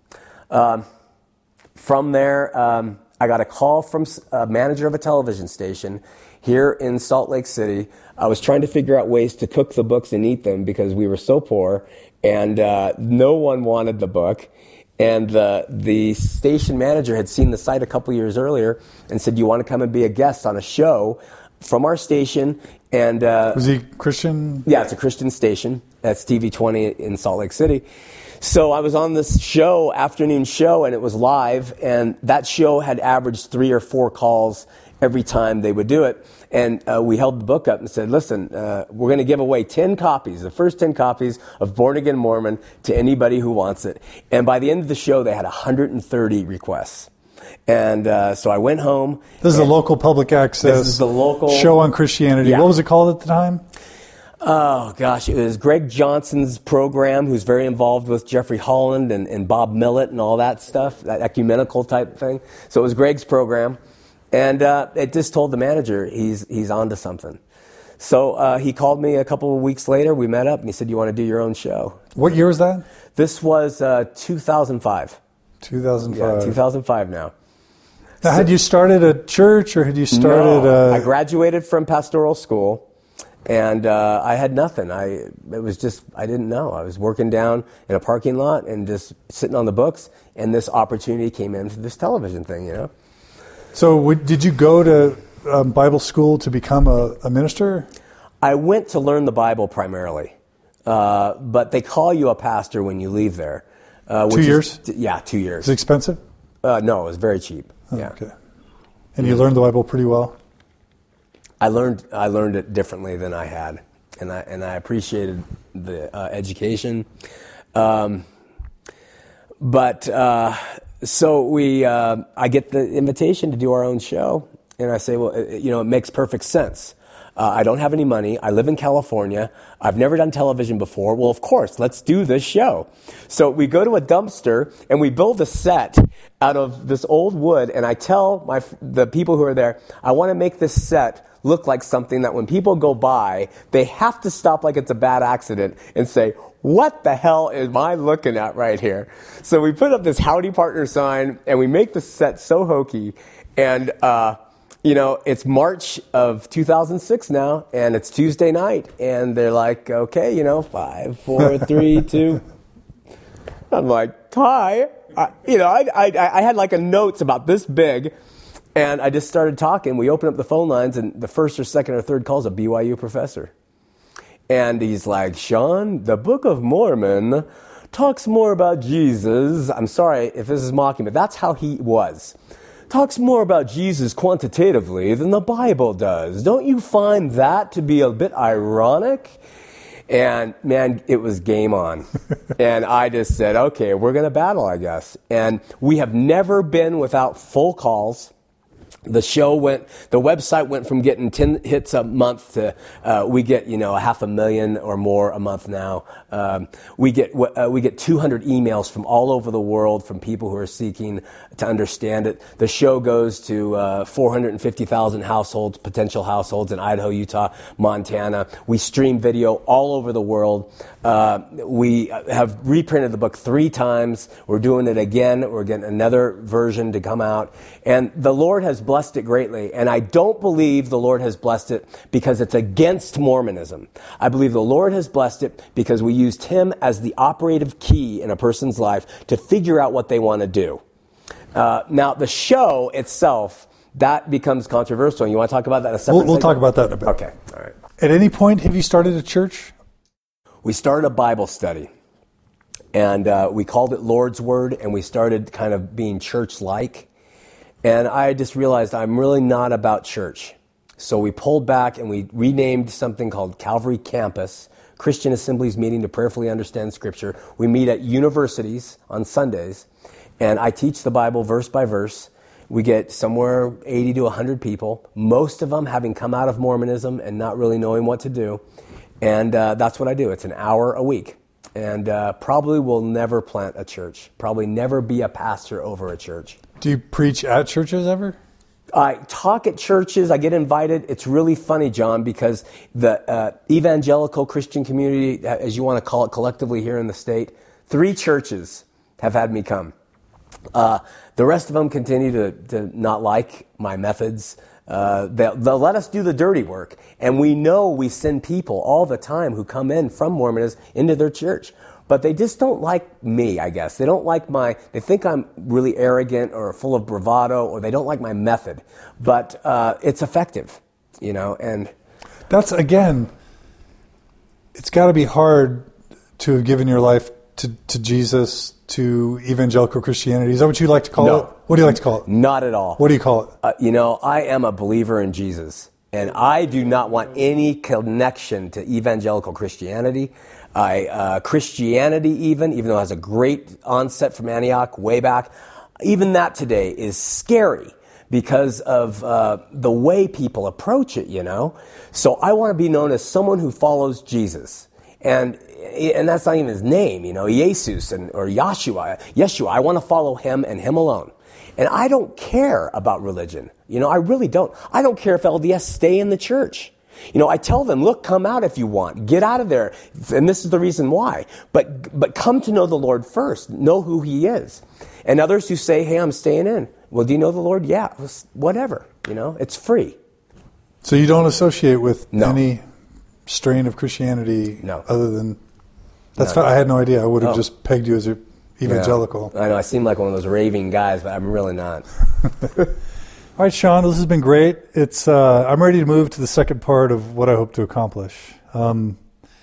Um, from there, um, I got a call from a manager of a television station here in Salt Lake City. I was trying to figure out ways to cook the books and eat them because we were so poor, and uh, no one wanted the book. And uh, the station manager had seen the site a couple years earlier and said, you want to come and be a guest on a show from our station? And uh, was he Christian? Yeah, it's a Christian station. That's T V twenty in Salt Lake City. So I was on this show, afternoon show, and it was live, and that show had averaged three or four calls every time they would do it. And uh, we held the book up and said, listen, uh, we're going to give away ten copies, the first ten copies of Born Again Mormon to anybody who wants it. And by the end of the show, they had one hundred thirty requests. And uh, so I went home. This is a local public access this is the local show on Christianity. Yeah. What was it called at the time? Oh, gosh, it was Greg Johnson's program, who's very involved with Jeffrey Holland and, and Bob Millett and all that stuff, that ecumenical type thing. So it was Greg's program. And uh, it just told the manager he's he's onto something. So uh, he called me a couple of weeks later. We met up, and he said, you want to do your own show? What year was that? This was uh, two thousand five. two thousand five. Yeah, two thousand five now. Now, so, had you started a church, or had you started no, a... I graduated from pastoral school, and uh, I had nothing. I It was just, I didn't know. I was working down in a parking lot and just sitting on the books, and this opportunity came in for this television thing, you know? So w- did you go to um, Bible school to become a, a minister? I went to learn the Bible primarily, uh, but they call you a pastor when you leave there. Uh, two years? Is, yeah, two years. Is it expensive? Uh, no, it was very cheap. Oh, yeah. Okay. And you learned the Bible pretty well? I learned I learned it differently than I had, and I and I appreciated the uh, education. Um, but. Uh, So we, uh, I get the invitation to do our own show, and I say, well, it, you know, it makes perfect sense. Uh, I don't have any money. I live in California. I've never done television before. Well, of course, let's do this show. So we go to a dumpster, and we build a set out of this old wood, and I tell my the people who are there, I want to make this set look like something that when people go by, they have to stop like it's a bad accident and say, what the hell am I looking at right here? So we put up this Howdy Partner sign, and we make the set so hokey. And, uh, you know, it's March of two thousand six now, and it's Tuesday night. And they're like, okay, you know, five, four, three, two. I'm like, hi. I, you know, I, I, I had like a notes about this big. And I just started talking. We opened up the phone lines, and the first or second or third call is a B Y U professor. And he's like, Sean, the Book of Mormon talks more about Jesus. I'm sorry if this is mocking, but that's how he was. Talks more about Jesus quantitatively than the Bible does. Don't you find that to be a bit ironic? And, man, it was game on. And I just said, okay, we're going to battle, I guess. And we have never been without full calls. The show went, the website went from getting ten hits a month to, uh, we get, you know, a half a million or more a month now. Um, we get, uh, we get two hundred emails from all over the world from people who are seeking to understand it. The show goes to, uh, four hundred fifty thousand households, potential households in Idaho, Utah, Montana. We stream video all over the world. Uh, we have reprinted the book three times. We're doing it again. We're getting another version to come out. And the Lord has blessed it greatly. And I don't believe the Lord has blessed it because it's against Mormonism. I believe the Lord has blessed it because we used Him as the operative key in a person's life to figure out what they want to do. Uh, now, the show itself, that becomes controversial. You want to talk about that in a separate We'll, we'll talk about that in a bit. Okay. All right. At any point, have you started a church? We started a Bible study, and uh, we called it Lord's Word, and we started kind of being church-like. And I just realized I'm really not about church. So we pulled back and we renamed something called Calvary Campus, Christian Assemblies Meeting to Prayerfully Understand Scripture. We meet at universities on Sundays, and I teach the Bible verse by verse. We get somewhere eighty to one hundred people, most of them having come out of Mormonism and not really knowing what to do. And uh, that's what I do. It's an hour a week. And uh, probably will never plant a church. Probably never be a pastor over a church. Do you preach at churches ever? I talk at churches. I get invited. It's really funny, John, because the uh, evangelical Christian community, as you want to call it collectively here in the state, three churches have had me come. Uh, the rest of them continue to, to not like my methods. Uh, they'll, they'll let us do the dirty work. And we know we send people all the time who come in from Mormonism into their church. But they just don't like me, I guess. They don't like my, they think I'm really arrogant or full of bravado, or they don't like my method. But uh, it's effective, you know, and... That's, again, it's got to be hard to have given your life to, to Jesus, to evangelical Christianity. Is that what you like to call no. it? What do you like to call it? Not at all. What do you call it? Uh, you know, I am a believer in Jesus, and I do not want any connection to evangelical Christianity. I, uh, Christianity even, even though it has a great onset from Antioch way back, even that today is scary because of uh, the way people approach it, you know. So I want to be known as someone who follows Jesus. And and that's not even his name, you know, Jesus and or Yeshua. Yeshua, I want to follow him and him alone. And I don't care about religion. You know, I really don't. I don't care if L D S stay in the church. You know, I tell them, look, come out if you want. Get out of there. And this is the reason why. But but come to know the Lord first. Know who he is. And others who say, hey, I'm staying in. Well, do you know the Lord? Yeah, whatever. You know, it's free. So you don't associate with no. any strain of Christianity no. other than... That's no. fine. I had no idea. I would have oh. just pegged you as an evangelical. Yeah. I know. I seem like one of those raving guys, but I'm really not. All right, Sean, this has been great. It's uh, I'm ready to move to the second part of what I hope to accomplish. Um,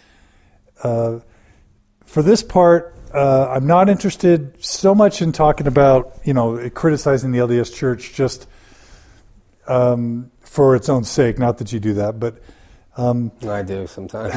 uh, for this part, uh, I'm not interested so much in talking about, you know, criticizing the L D S Church just um, for its own sake. Not that you do that, but um, I do sometimes.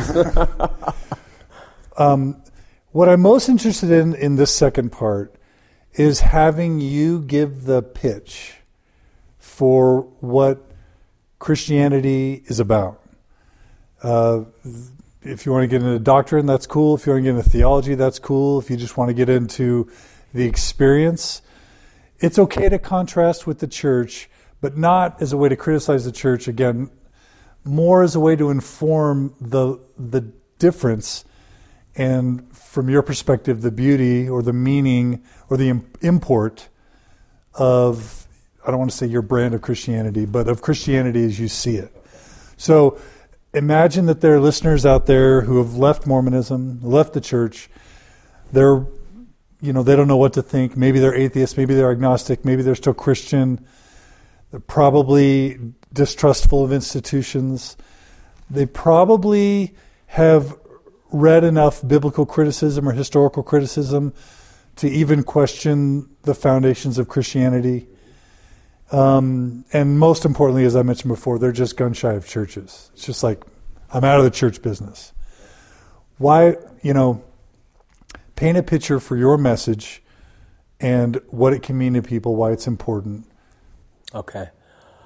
um, what I'm most interested in in this second part is having you give the pitch for what Christianity is about. Uh, if you want to get into doctrine, that's cool. If you want to get into theology, that's cool. If you just want to get into the experience, it's okay to contrast with the church, but not as a way to criticize the church. Again, more as a way to inform the the difference and, from your perspective, the beauty or the meaning or the import of, I don't want to say your brand of Christianity, but of Christianity as you see it. So imagine that there are listeners out there who have left Mormonism, left the church. They're, you know, they don't know what to think. Maybe they're atheists, maybe they're agnostic, maybe they're still Christian. They're probably distrustful of institutions. They probably have read enough biblical criticism or historical criticism to even question the foundations of Christianity. Um, and most importantly, as I mentioned before, they're just gun shy of churches. It's just like, I'm out of the church business. Why, you know, paint a picture for your message and what it can mean to people, why it's important. Okay.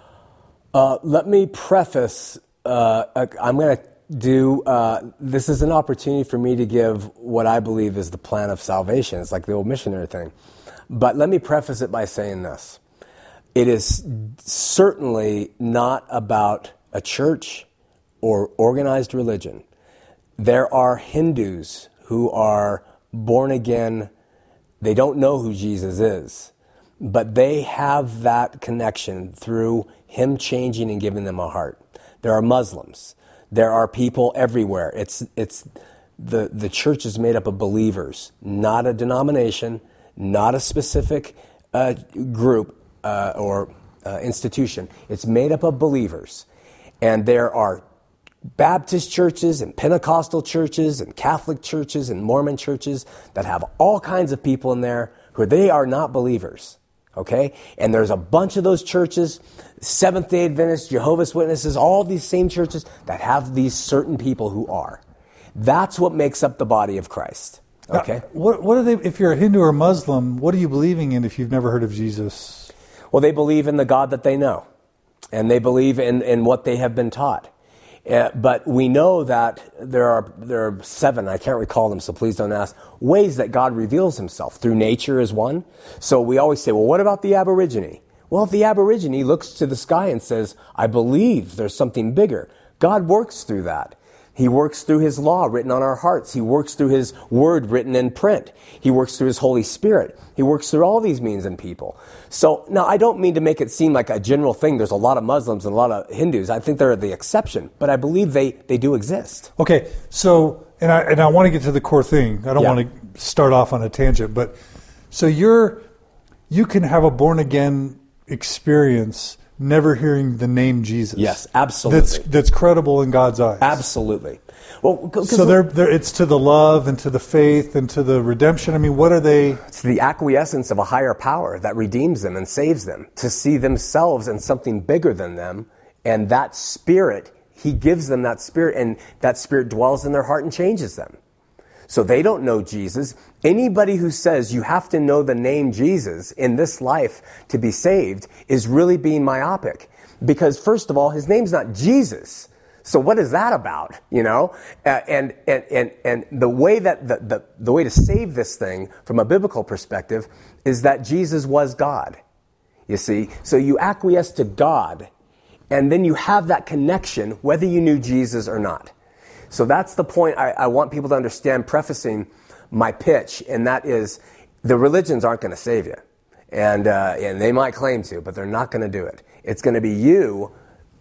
Uh, let me preface, uh, I'm going to do, uh, this is an opportunity for me to give what I believe is the plan of salvation. It's like the old missionary thing. But let me preface it by saying this. It is certainly not about a church or organized religion. There are Hindus who are born again. They don't know who Jesus is, but they have that connection through Him changing and giving them a heart. There are Muslims. There are people everywhere. It's it's the the church is made up of believers, not a denomination, not a specific uh, group uh, or uh, institution. It's made up of believers, and there are Baptist churches and Pentecostal churches and Catholic churches and Mormon churches that have all kinds of people in there who they are not believers, okay? And there's a bunch of those churches, Seventh-day Adventists, Jehovah's Witnesses, all these same churches that have these certain people who are. That's what makes up the body of Christ, okay? Now, what, what are they, if you're a Hindu or Muslim, what are you believing in if you've never heard of Jesus? Well, they believe in the God that they know, and they believe in, in what they have been taught. Uh, but we know that there are there are seven, I can't recall them, so please don't ask, ways that God reveals Himself. Through nature is one. So we always say, well, what about the Aborigine? Well, if the Aborigine looks to the sky and says, I believe there's something bigger, God works through that. He works through His law written on our hearts. He works through His word written in print. He works through His Holy Spirit. He works through all these means and people. So now I don't mean to make it seem like a general thing. There's a lot of Muslims and a lot of Hindus. I think they're the exception, but I believe they, they do exist. Okay, so, and I and I want to get to the core thing. I don't Yeah. want to start off on a tangent, but so you're, you can have a born again experience never hearing the name Jesus. Yes, absolutely. That's that's credible in God's eyes. Absolutely. Well, So they're, they're, it's to the love and to the faith and to the redemption. I mean, what are they? It's the acquiescence of a higher power that redeems them and saves them, to see themselves in something bigger than them. And that spirit, He gives them that spirit, and that spirit dwells in their heart and changes them. So they don't know Jesus. Anybody who says you have to know the name Jesus in this life to be saved is really being myopic. Because first of all, His name's not Jesus. So what is that about? You know, uh, and and and and the way that the, the the way to save this thing from a biblical perspective is that Jesus was God. You see, so you acquiesce to God, and then you have that connection whether you knew Jesus or not. So that's the point I, I want people to understand, prefacing my pitch, and that is the religions aren't going to save you. And uh, and they might claim to, but they're not going to do it. It's going to be you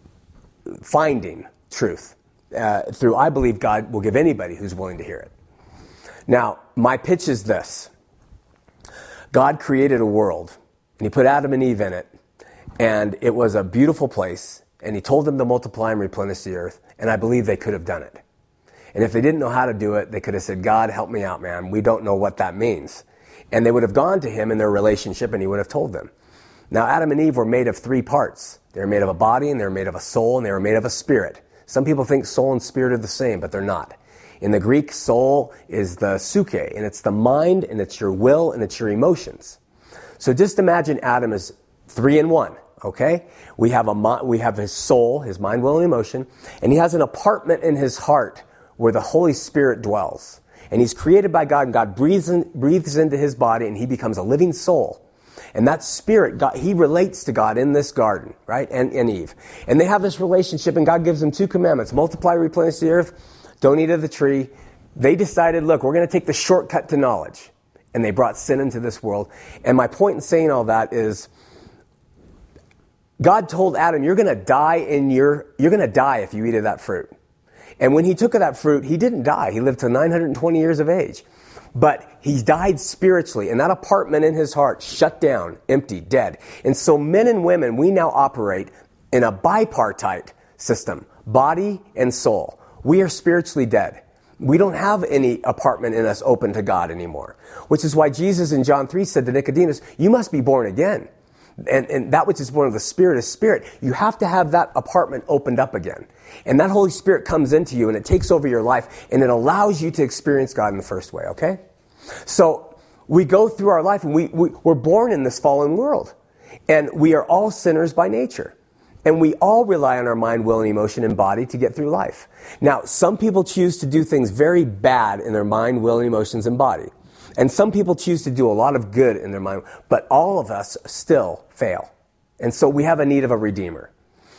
finding truth uh, through, I believe God will give anybody who's willing to hear it. Now, my pitch is this. God created a world, and He put Adam and Eve in it, and it was a beautiful place, and He told them to multiply and replenish the earth, and I believe they could have done it. And if they didn't know how to do it, they could have said, God, help me out, man. We don't know what that means. And they would have gone to Him in their relationship, and He would have told them. Now, Adam and Eve were made of three parts. They were made of a body, and they were made of a soul, and they were made of a spirit. Some people think soul and spirit are the same, but they're not. In the Greek, soul is the psyche, and it's the mind, and it's your will, and it's your emotions. So just imagine Adam is three in one, okay? We have a we have his soul, his mind, will, and emotion, and he has an apartment in his heart where the Holy Spirit dwells. And he's created by God, and God breathes, in, breathes into his body, and he becomes a living soul. And that spirit, God, he relates to God in this garden, right? And, and Eve. And they have this relationship, and God gives them two commandments. Multiply, replenish the earth. Don't eat of the tree. They decided, look, we're going to take the shortcut to knowledge. And they brought sin into this world. And my point in saying all that is, God told Adam, you're going to die in your, you're going to die if you eat of that fruit. And when he took of that fruit, he didn't die. He lived to nine hundred twenty years of age. But he died spiritually, and that apartment in his heart shut down, empty, dead. And so men and women, we now operate in a bipartite system, body and soul. We are spiritually dead. We don't have any apartment in us open to God anymore, which is why Jesus in John three said to Nicodemus, you must be born again. And, and that which is born of the Spirit is spirit. You have to have that apartment opened up again. And that Holy Spirit comes into you, and it takes over your life, and it allows you to experience God in the first way, okay? So we go through our life, and we, we, we're born in this fallen world. And we are all sinners by nature. And we all rely on our mind, will, and emotion and body to get through life. Now, some people choose to do things very bad in their mind, will, and emotions and body. And some people choose to do a lot of good in their mind, but all of us still fail. And so we have a need of a redeemer.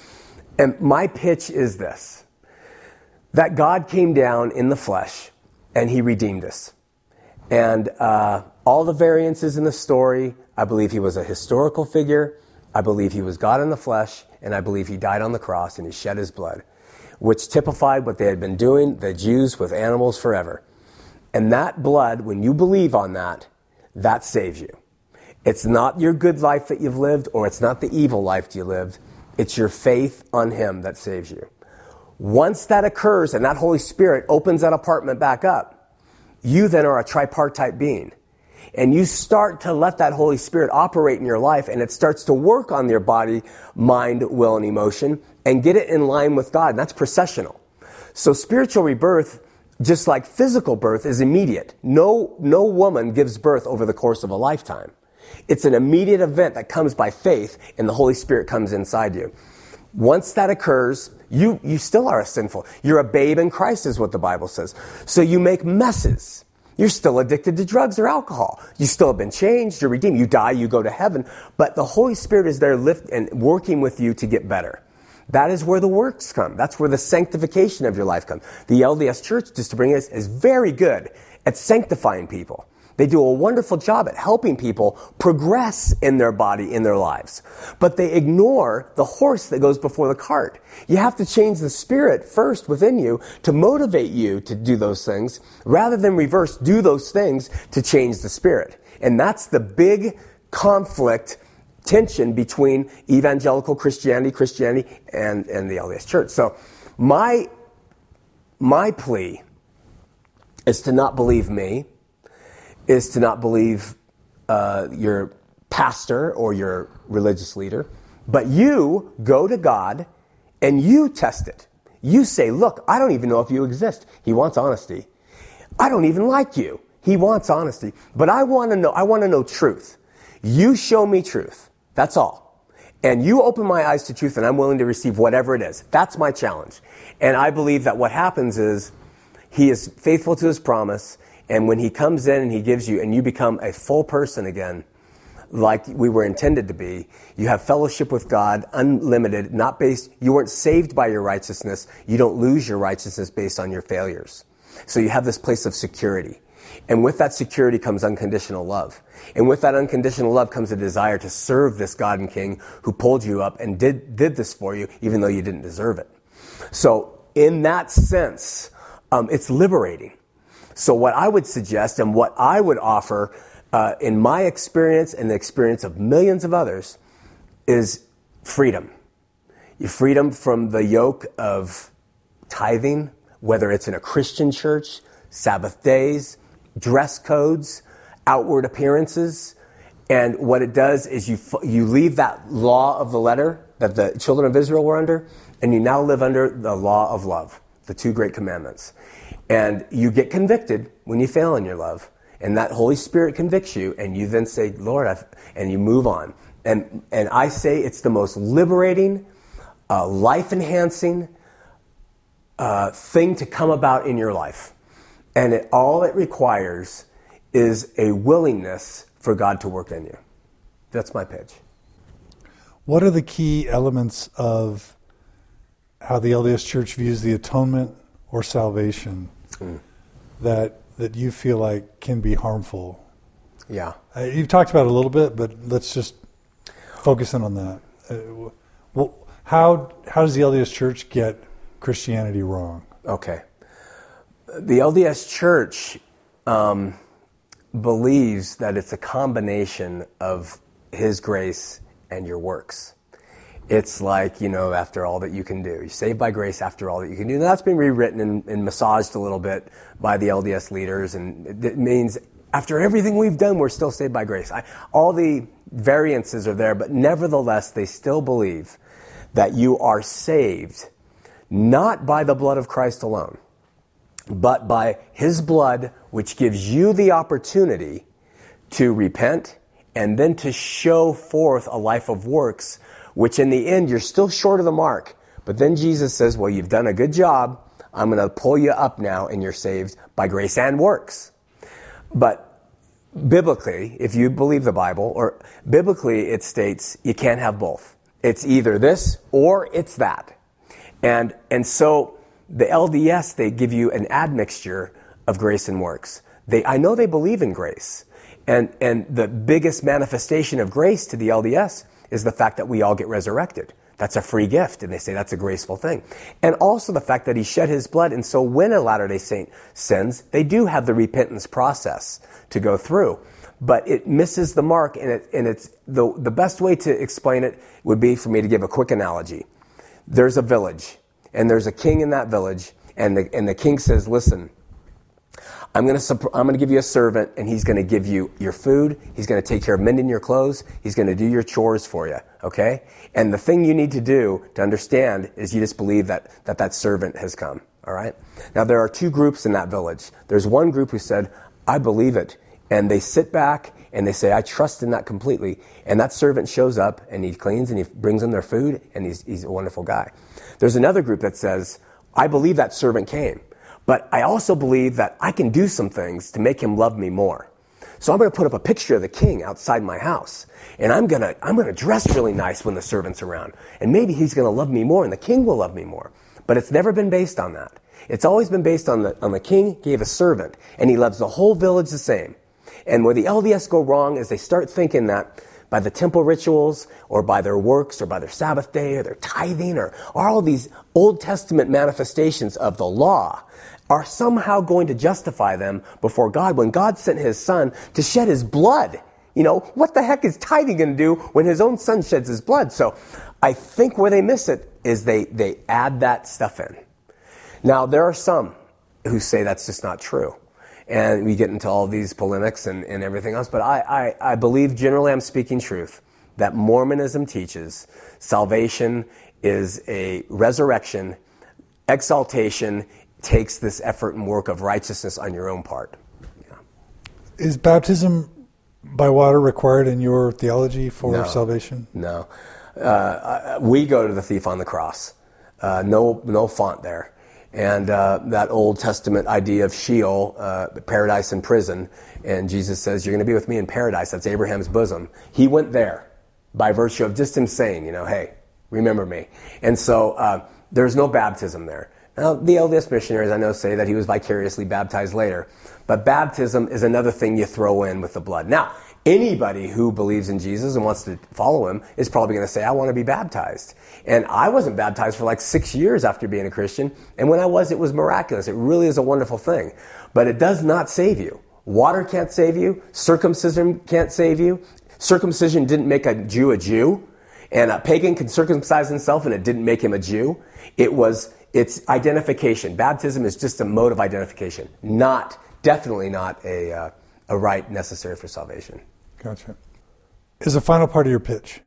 And my pitch is this, that God came down in the flesh and he redeemed us. And uh, all the variances in the story, I believe he was a historical figure, I believe he was God in the flesh, and I believe he died on the cross and he shed his blood, which typified what they had been doing, the Jews, with animals forever. And that blood, when you believe on that, that saves you. It's not your good life that you've lived, or it's not the evil life you lived. It's your faith on him that saves you. Once that occurs and that Holy Spirit opens that apartment back up, you then are a tripartite being. And you start to let that Holy Spirit operate in your life, and it starts to work on your body, mind, will, and emotion, and get it in line with God. And that's processional. So spiritual rebirth, just like physical birth, is immediate. No, no woman gives birth over the course of a lifetime. It's an immediate event that comes by faith, and the Holy Spirit comes inside you. Once that occurs, you, you still are a sinful. You're a babe in Christ, is what the Bible says. So you make messes. You're still addicted to drugs or alcohol. You still have been changed. You're redeemed. You die, you go to heaven. But the Holy Spirit is there lift and working with you to get better. That is where the works come. That's where the sanctification of your life comes. The L D S Church, just to bring it, is very good at sanctifying people. They do a wonderful job at helping people progress in their body, in their lives. But they ignore the horse that goes before the cart. You have to change the spirit first within you to motivate you to do those things, rather than reverse, do those things to change the spirit. And that's the big conflict, tension between evangelical Christianity, Christianity, and, and the L D S Church. So my, my plea is to not believe me, is to not believe uh, your pastor or your religious leader, but you go to God and you test it. You say, look, I don't even know if you exist. He wants honesty. I don't even like you. He wants honesty. But I want to know, I want to know truth. You show me truth. That's all. And you open my eyes to truth, and I'm willing to receive whatever it is. That's my challenge. And I believe that what happens is he is faithful to his promise. And when he comes in and he gives you, and you become a full person again, like we were intended to be, you have fellowship with God, unlimited, not based, you weren't saved by your righteousness. You don't lose your righteousness based on your failures. So you have this place of security. And with that security comes unconditional love. And with that unconditional love comes a desire to serve this God and King who pulled you up and did, did this for you, even though you didn't deserve it. So in that sense, um, it's liberating. So what I would suggest and what I would offer uh, in my experience and the experience of millions of others is freedom. You freedom from the yoke of tithing, whether it's in a Christian church, Sabbath days, dress codes, outward appearances. And what it does is you you leave that law of the letter that the children of Israel were under, and you now live under the law of love, the two great commandments. And you get convicted when you fail in your love. And that Holy Spirit convicts you, and you then say, Lord, I've, and you move on. And and I say it's the most liberating, uh, life-enhancing uh, thing to come about in your life. And it, all it requires is a willingness for God to work in you. That's my pitch. What are the key elements of how the L D S Church views the atonement or salvation mm. that that you feel like can be harmful? Yeah. Uh, you've talked about it a little bit, but let's just focus in on that. Uh, well, how how does the L D S Church get Christianity wrong? Okay. The L D S Church um, believes that it's a combination of His grace and your works. It's like, you know, after all that you can do. You're saved by grace after all that you can do. And that's been rewritten and, and massaged a little bit by the L D S leaders. And it means after everything we've done, we're still saved by grace. I, all the variances are there, but nevertheless, they still believe that you are saved not by the blood of Christ alone, but by His blood, which gives you the opportunity to repent and then to show forth a life of works which in the end, you're still short of the mark. But then Jesus says, well, you've done a good job. I'm going to pull you up now, and you're saved by grace and works. But biblically, if you believe the Bible, or biblically it states you can't have both. It's either this or it's that. And and so the L D S, they give you an admixture of grace and works. They I know they believe in grace. And and the biggest manifestation of grace to the L D S is the fact that we all get resurrected. That's a free gift, and they say that's a graceful thing. And also the fact that he shed his blood, and so when a Latter-day Saint sins, they do have the repentance process to go through. But it misses the mark, and, it, and it's the, the best way to explain it would be for me to give a quick analogy. There's a village, and there's a king in that village, and the, and the king says, listen, I'm going to I'm going to give you a servant, and he's going to give you your food. He's going to take care of mending your clothes. He's going to do your chores for you, okay? And the thing you need to do to understand is you just believe that that, that servant has come, all right? Now, there are two groups in that village. There's one group who said, I believe it. And they sit back, and they say, I trust in that completely. And that servant shows up, and he cleans, and he brings them their food, and he's, he's a wonderful guy. There's another group that says, I believe that servant came. But I also believe that I can do some things to make him love me more. So I'm going to put up a picture of the king outside my house. And I'm going to I'm going to dress really nice when the servant's around. And maybe he's going to love me more and the king will love me more. But it's never been based on that. It's always been based on the on the king gave a servant. And he loves the whole village the same. And where the L D S go wrong is they start thinking that by the temple rituals or by their works or by their Sabbath day or their tithing or all these Old Testament manifestations of the law are somehow going to justify them before God when God sent his son to shed his blood. You know, what the heck is tithing going to do when his own son sheds his blood? So I think where they miss it is they, they add that stuff in. Now, there are some who say that's just not true. And we get into all these polemics and, and everything else. But I, I, I believe, generally I'm speaking truth, that Mormonism teaches salvation is a resurrection, exaltation, takes this effort and work of righteousness on your own part. Yeah. Is baptism by water required in your theology for no, salvation? No. Uh, we go to the thief on the cross. Uh, no, no font there. And uh, that Old Testament idea of Sheol, uh, paradise and prison, and Jesus says, you're going to be with me in paradise. That's Abraham's bosom. He went there by virtue of just him saying, you know, hey, remember me. And so uh, there's no baptism there. Now, the L D S missionaries, I know, say that he was vicariously baptized later. But baptism is another thing you throw in with the blood. Now, anybody who believes in Jesus and wants to follow him is probably going to say, I want to be baptized. And I wasn't baptized for like six years after being a Christian. And when I was, it was miraculous. It really is a wonderful thing. But it does not save you. Water can't save you. Circumcision can't save you. Circumcision didn't make a Jew a Jew. And a pagan can circumcise himself and it didn't make him a Jew. It was... It's identification. Baptism is just a mode of identification, not, definitely not a uh, a rite necessary for salvation. Gotcha. As a final part of your pitch,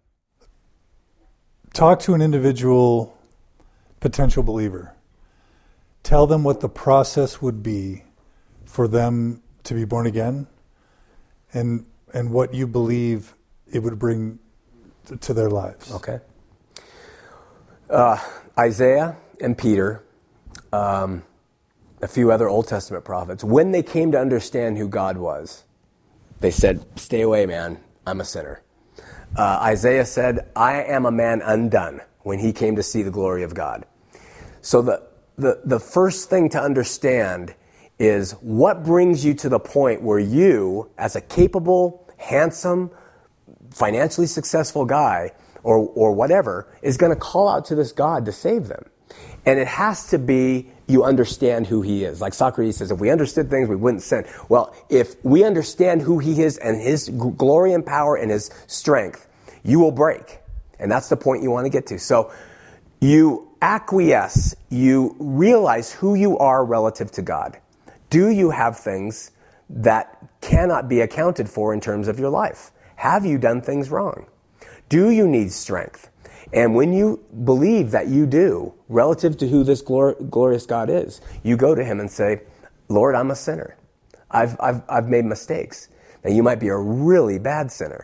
talk to an individual potential believer. Tell them what the process would be for them to be born again and and what you believe it would bring to, to their lives. Okay. Uh, Isaiah and Peter, um, a few other Old Testament prophets, when they came to understand who God was, they said, stay away, man, I'm a sinner. Uh, Isaiah said, I am a man undone, when he came to see the glory of God. So the, the, the first thing to understand is what brings you to the point where you, as a capable, handsome, financially successful guy, or, or whatever, is going to call out to this God to save them. And it has to be you understand who he is. Like Socrates says, if we understood things, we wouldn't sin. Well, if we understand who he is and his glory and power and his strength, you will break. And that's the point you want to get to. So you acquiesce, you realize who you are relative to God. Do you have things that cannot be accounted for in terms of your life? Have you done things wrong? Do you need strength? And when you believe that you do, relative to who this glor- glorious God is, you go to him and say, Lord, I'm a sinner. I've, I've, I've made mistakes. Now, you might be a really bad sinner.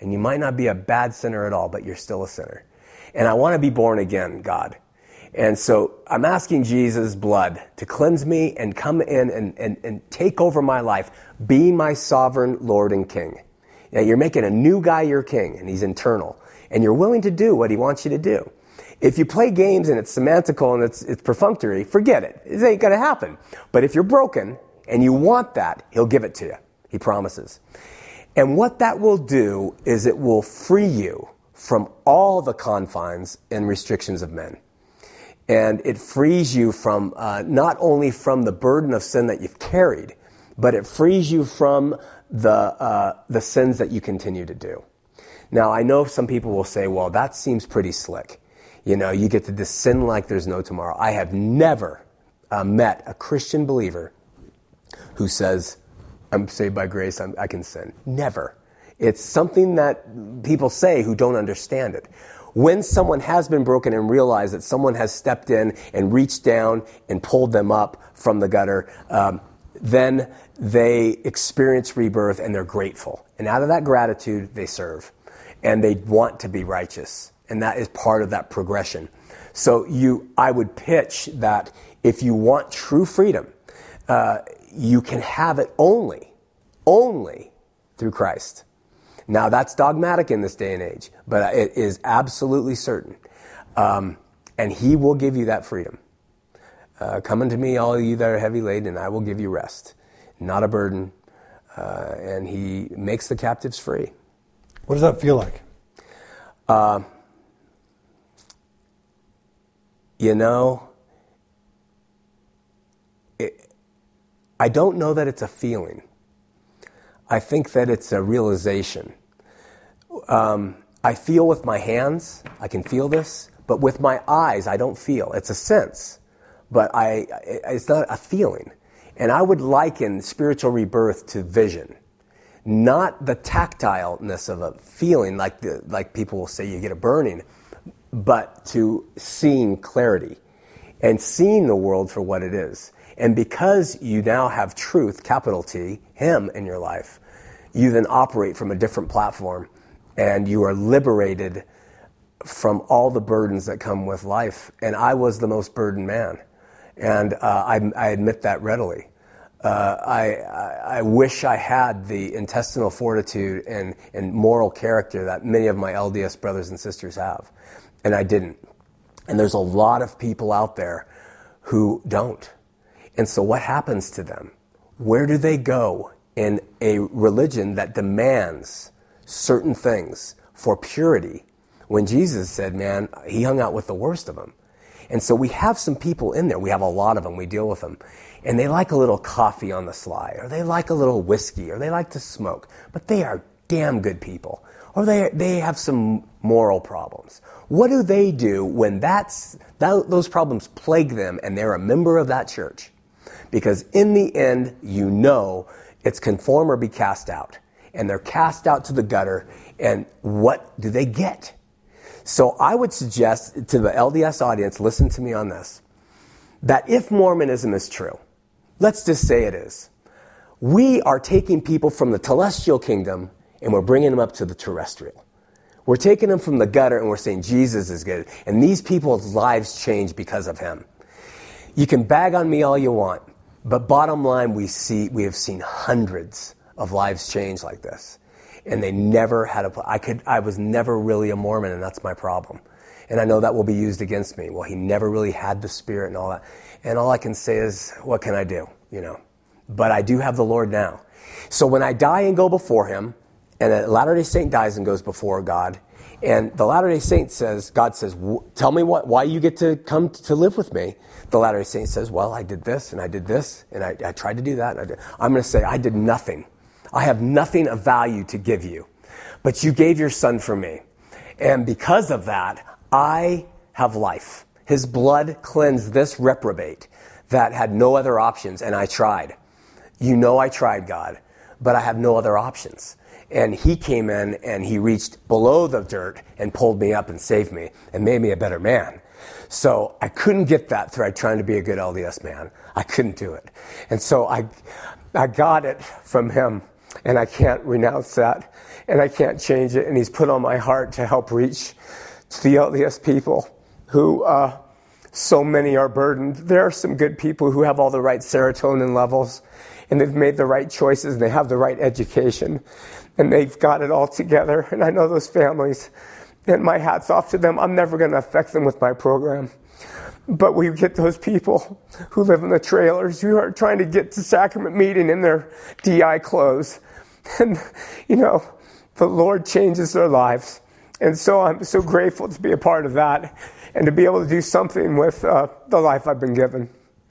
And you might not be a bad sinner at all, but you're still a sinner. And I want to be born again, God. And so I'm asking Jesus' blood to cleanse me and come in and, and, and take over my life. Be my sovereign Lord and King. Now, you're making a new guy your king, and he's internal. And you're willing to do what he wants you to do. If you play games and it's semantical and it's, it's perfunctory, forget it. It ain't going to happen. But if you're broken and you want that, he'll give it to you. He promises. And what that will do is it will free you from all the confines and restrictions of men. And it frees you from, uh, not only from the burden of sin that you've carried, but it frees you from the uh, the sins that you continue to do. Now, I know some people will say, well, that seems pretty slick. You know, you get to just sin like there's no tomorrow. I have never uh, met a Christian believer who says, I'm saved by grace, I'm, I can sin. Never. It's something that people say who don't understand it. When someone has been broken and realized that someone has stepped in and reached down and pulled them up from the gutter, um, then they experience rebirth and they're grateful. And out of that gratitude, they serve. And they want to be righteous. And that is part of that progression. So you, I would pitch that if you want true freedom, uh, you can have it only, only through Christ. Now, that's dogmatic in this day and age, but it is absolutely certain. Um, and he will give you that freedom. Uh, come unto me, all you that are heavy laden, and I will give you rest. Not a burden. Uh, and he makes the captives free. What does that feel like? Uh, you know, it, I don't know that it's a feeling. I think that it's a realization. Um, I feel with my hands, I can feel this, but with my eyes, I don't feel. It's a sense, but I, it's not a feeling. And I would liken spiritual rebirth to vision, not the tactileness of a feeling like the, like people will say you get a burning, but to seeing clarity and seeing the world for what it is. And because you now have truth, capital T, him in your life, you then operate from a different platform and you are liberated from all the burdens that come with life. And I was the most burdened man. And uh, I, I admit that readily. Uh, I, I, I wish I had the intestinal fortitude and, and moral character that many of my L D S brothers and sisters have. And I didn't. And there's a lot of people out there who don't. And so what happens to them? Where do they go in a religion that demands certain things for purity? When Jesus said, man, he hung out with the worst of them. And so we have some people in there. We have a lot of them. We deal with them. And they like a little coffee on the sly, or they like a little whiskey, or they like to smoke. But they are damn good people. Or they they have some moral problems. What do they do when that's that, those problems plague them and they're a member of that church? Because in the end, you know, it's conform or be cast out. And they're cast out to the gutter. And what do they get? So I would suggest to the L D S audience, listen to me on this, that if Mormonism is true, let's just say it is, we are taking people from the celestial kingdom and we're bringing them up to the terrestrial. We're taking them from the gutter and we're saying Jesus is good. And these people's lives change because of him. You can bag on me all you want, but bottom line, we see we have seen hundreds of lives change like this. And they never had a, I could, I was never really a Mormon, and that's my problem. And I know that will be used against me. Well, he never really had the Spirit and all that. And all I can say is, what can I do? You know, but I do have the Lord now. So when I die and go before him, and a Latter-day Saint dies and goes before God, and the Latter-day Saint says, God says, tell me what, why you get to come to live with me. The Latter-day Saint says, well, I did this, and I did this, and I, I tried to do that. And I did. I'm going to say, I did nothing. I have nothing of value to give you, but you gave your son for me. And because of that, I have life. His blood cleansed this reprobate that had no other options, and I tried. You know I tried, God, but I have no other options. And he came in and he reached below the dirt and pulled me up and saved me and made me a better man. So I couldn't get that through trying to be a good L D S man. I couldn't do it. And so I, I got it from him. And I can't renounce that, and I can't change it. And he's put on my heart to help reach to the L D S people who, uh, so many are burdened. There are some good people who have all the right serotonin levels, and they've made the right choices, and they have the right education, and they've got it all together. And I know those families, and my hat's off to them. I'm never going to affect them with my program. But we get those people who live in the trailers who are trying to get to sacrament meeting in their D I clothes. And, you know, the Lord changes their lives. And so I'm so grateful to be a part of that and to be able to do something with uh, the life I've been given.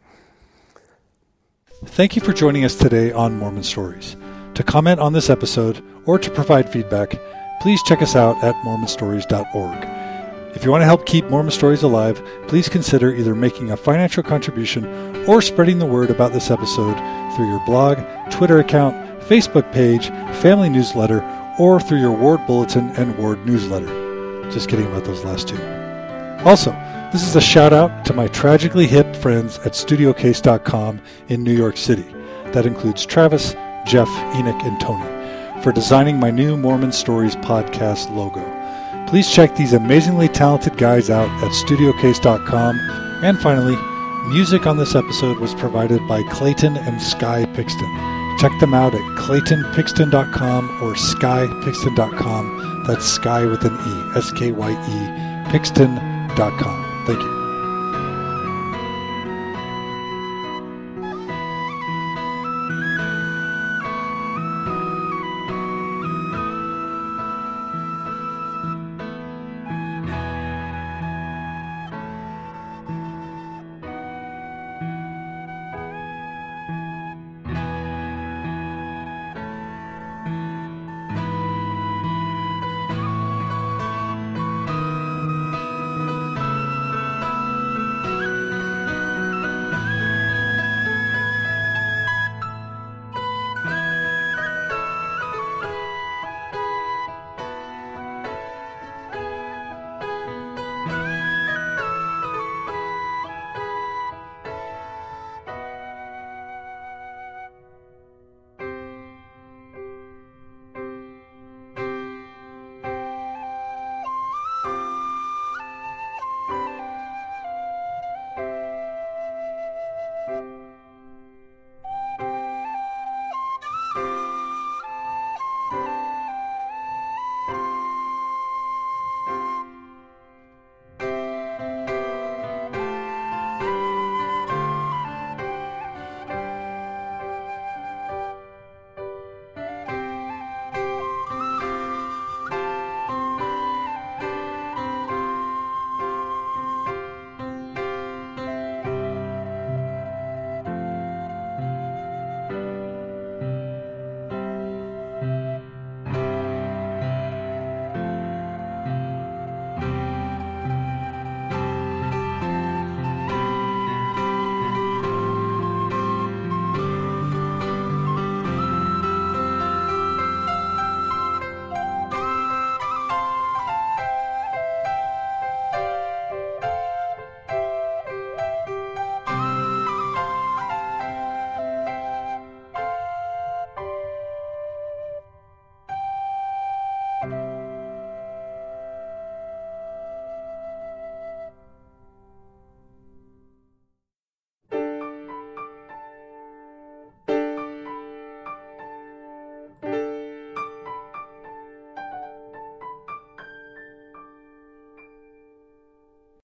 Thank you for joining us today on Mormon Stories. To comment on this episode or to provide feedback, please check us out at mormon stories dot org. If you want to help keep Mormon Stories alive, please consider either making a financial contribution or spreading the word about this episode through your blog, Twitter account, Facebook page, family newsletter, or through your ward bulletin and ward newsletter. Just kidding about those last two. Also, this is a shout out to my tragically hip friends at studio case dot com in New York City. That includes Travis, Jeff, Enoch, and Tony for designing my new Mormon Stories podcast logo. Please check these amazingly talented guys out at studio case dot com. And finally, music on this episode was provided by Clayton and Sky Pixton. Check them out at clayton pixton dot com or sky pixton dot com. That's Sky with an E, S K Y E, pixton dot com. Thank you.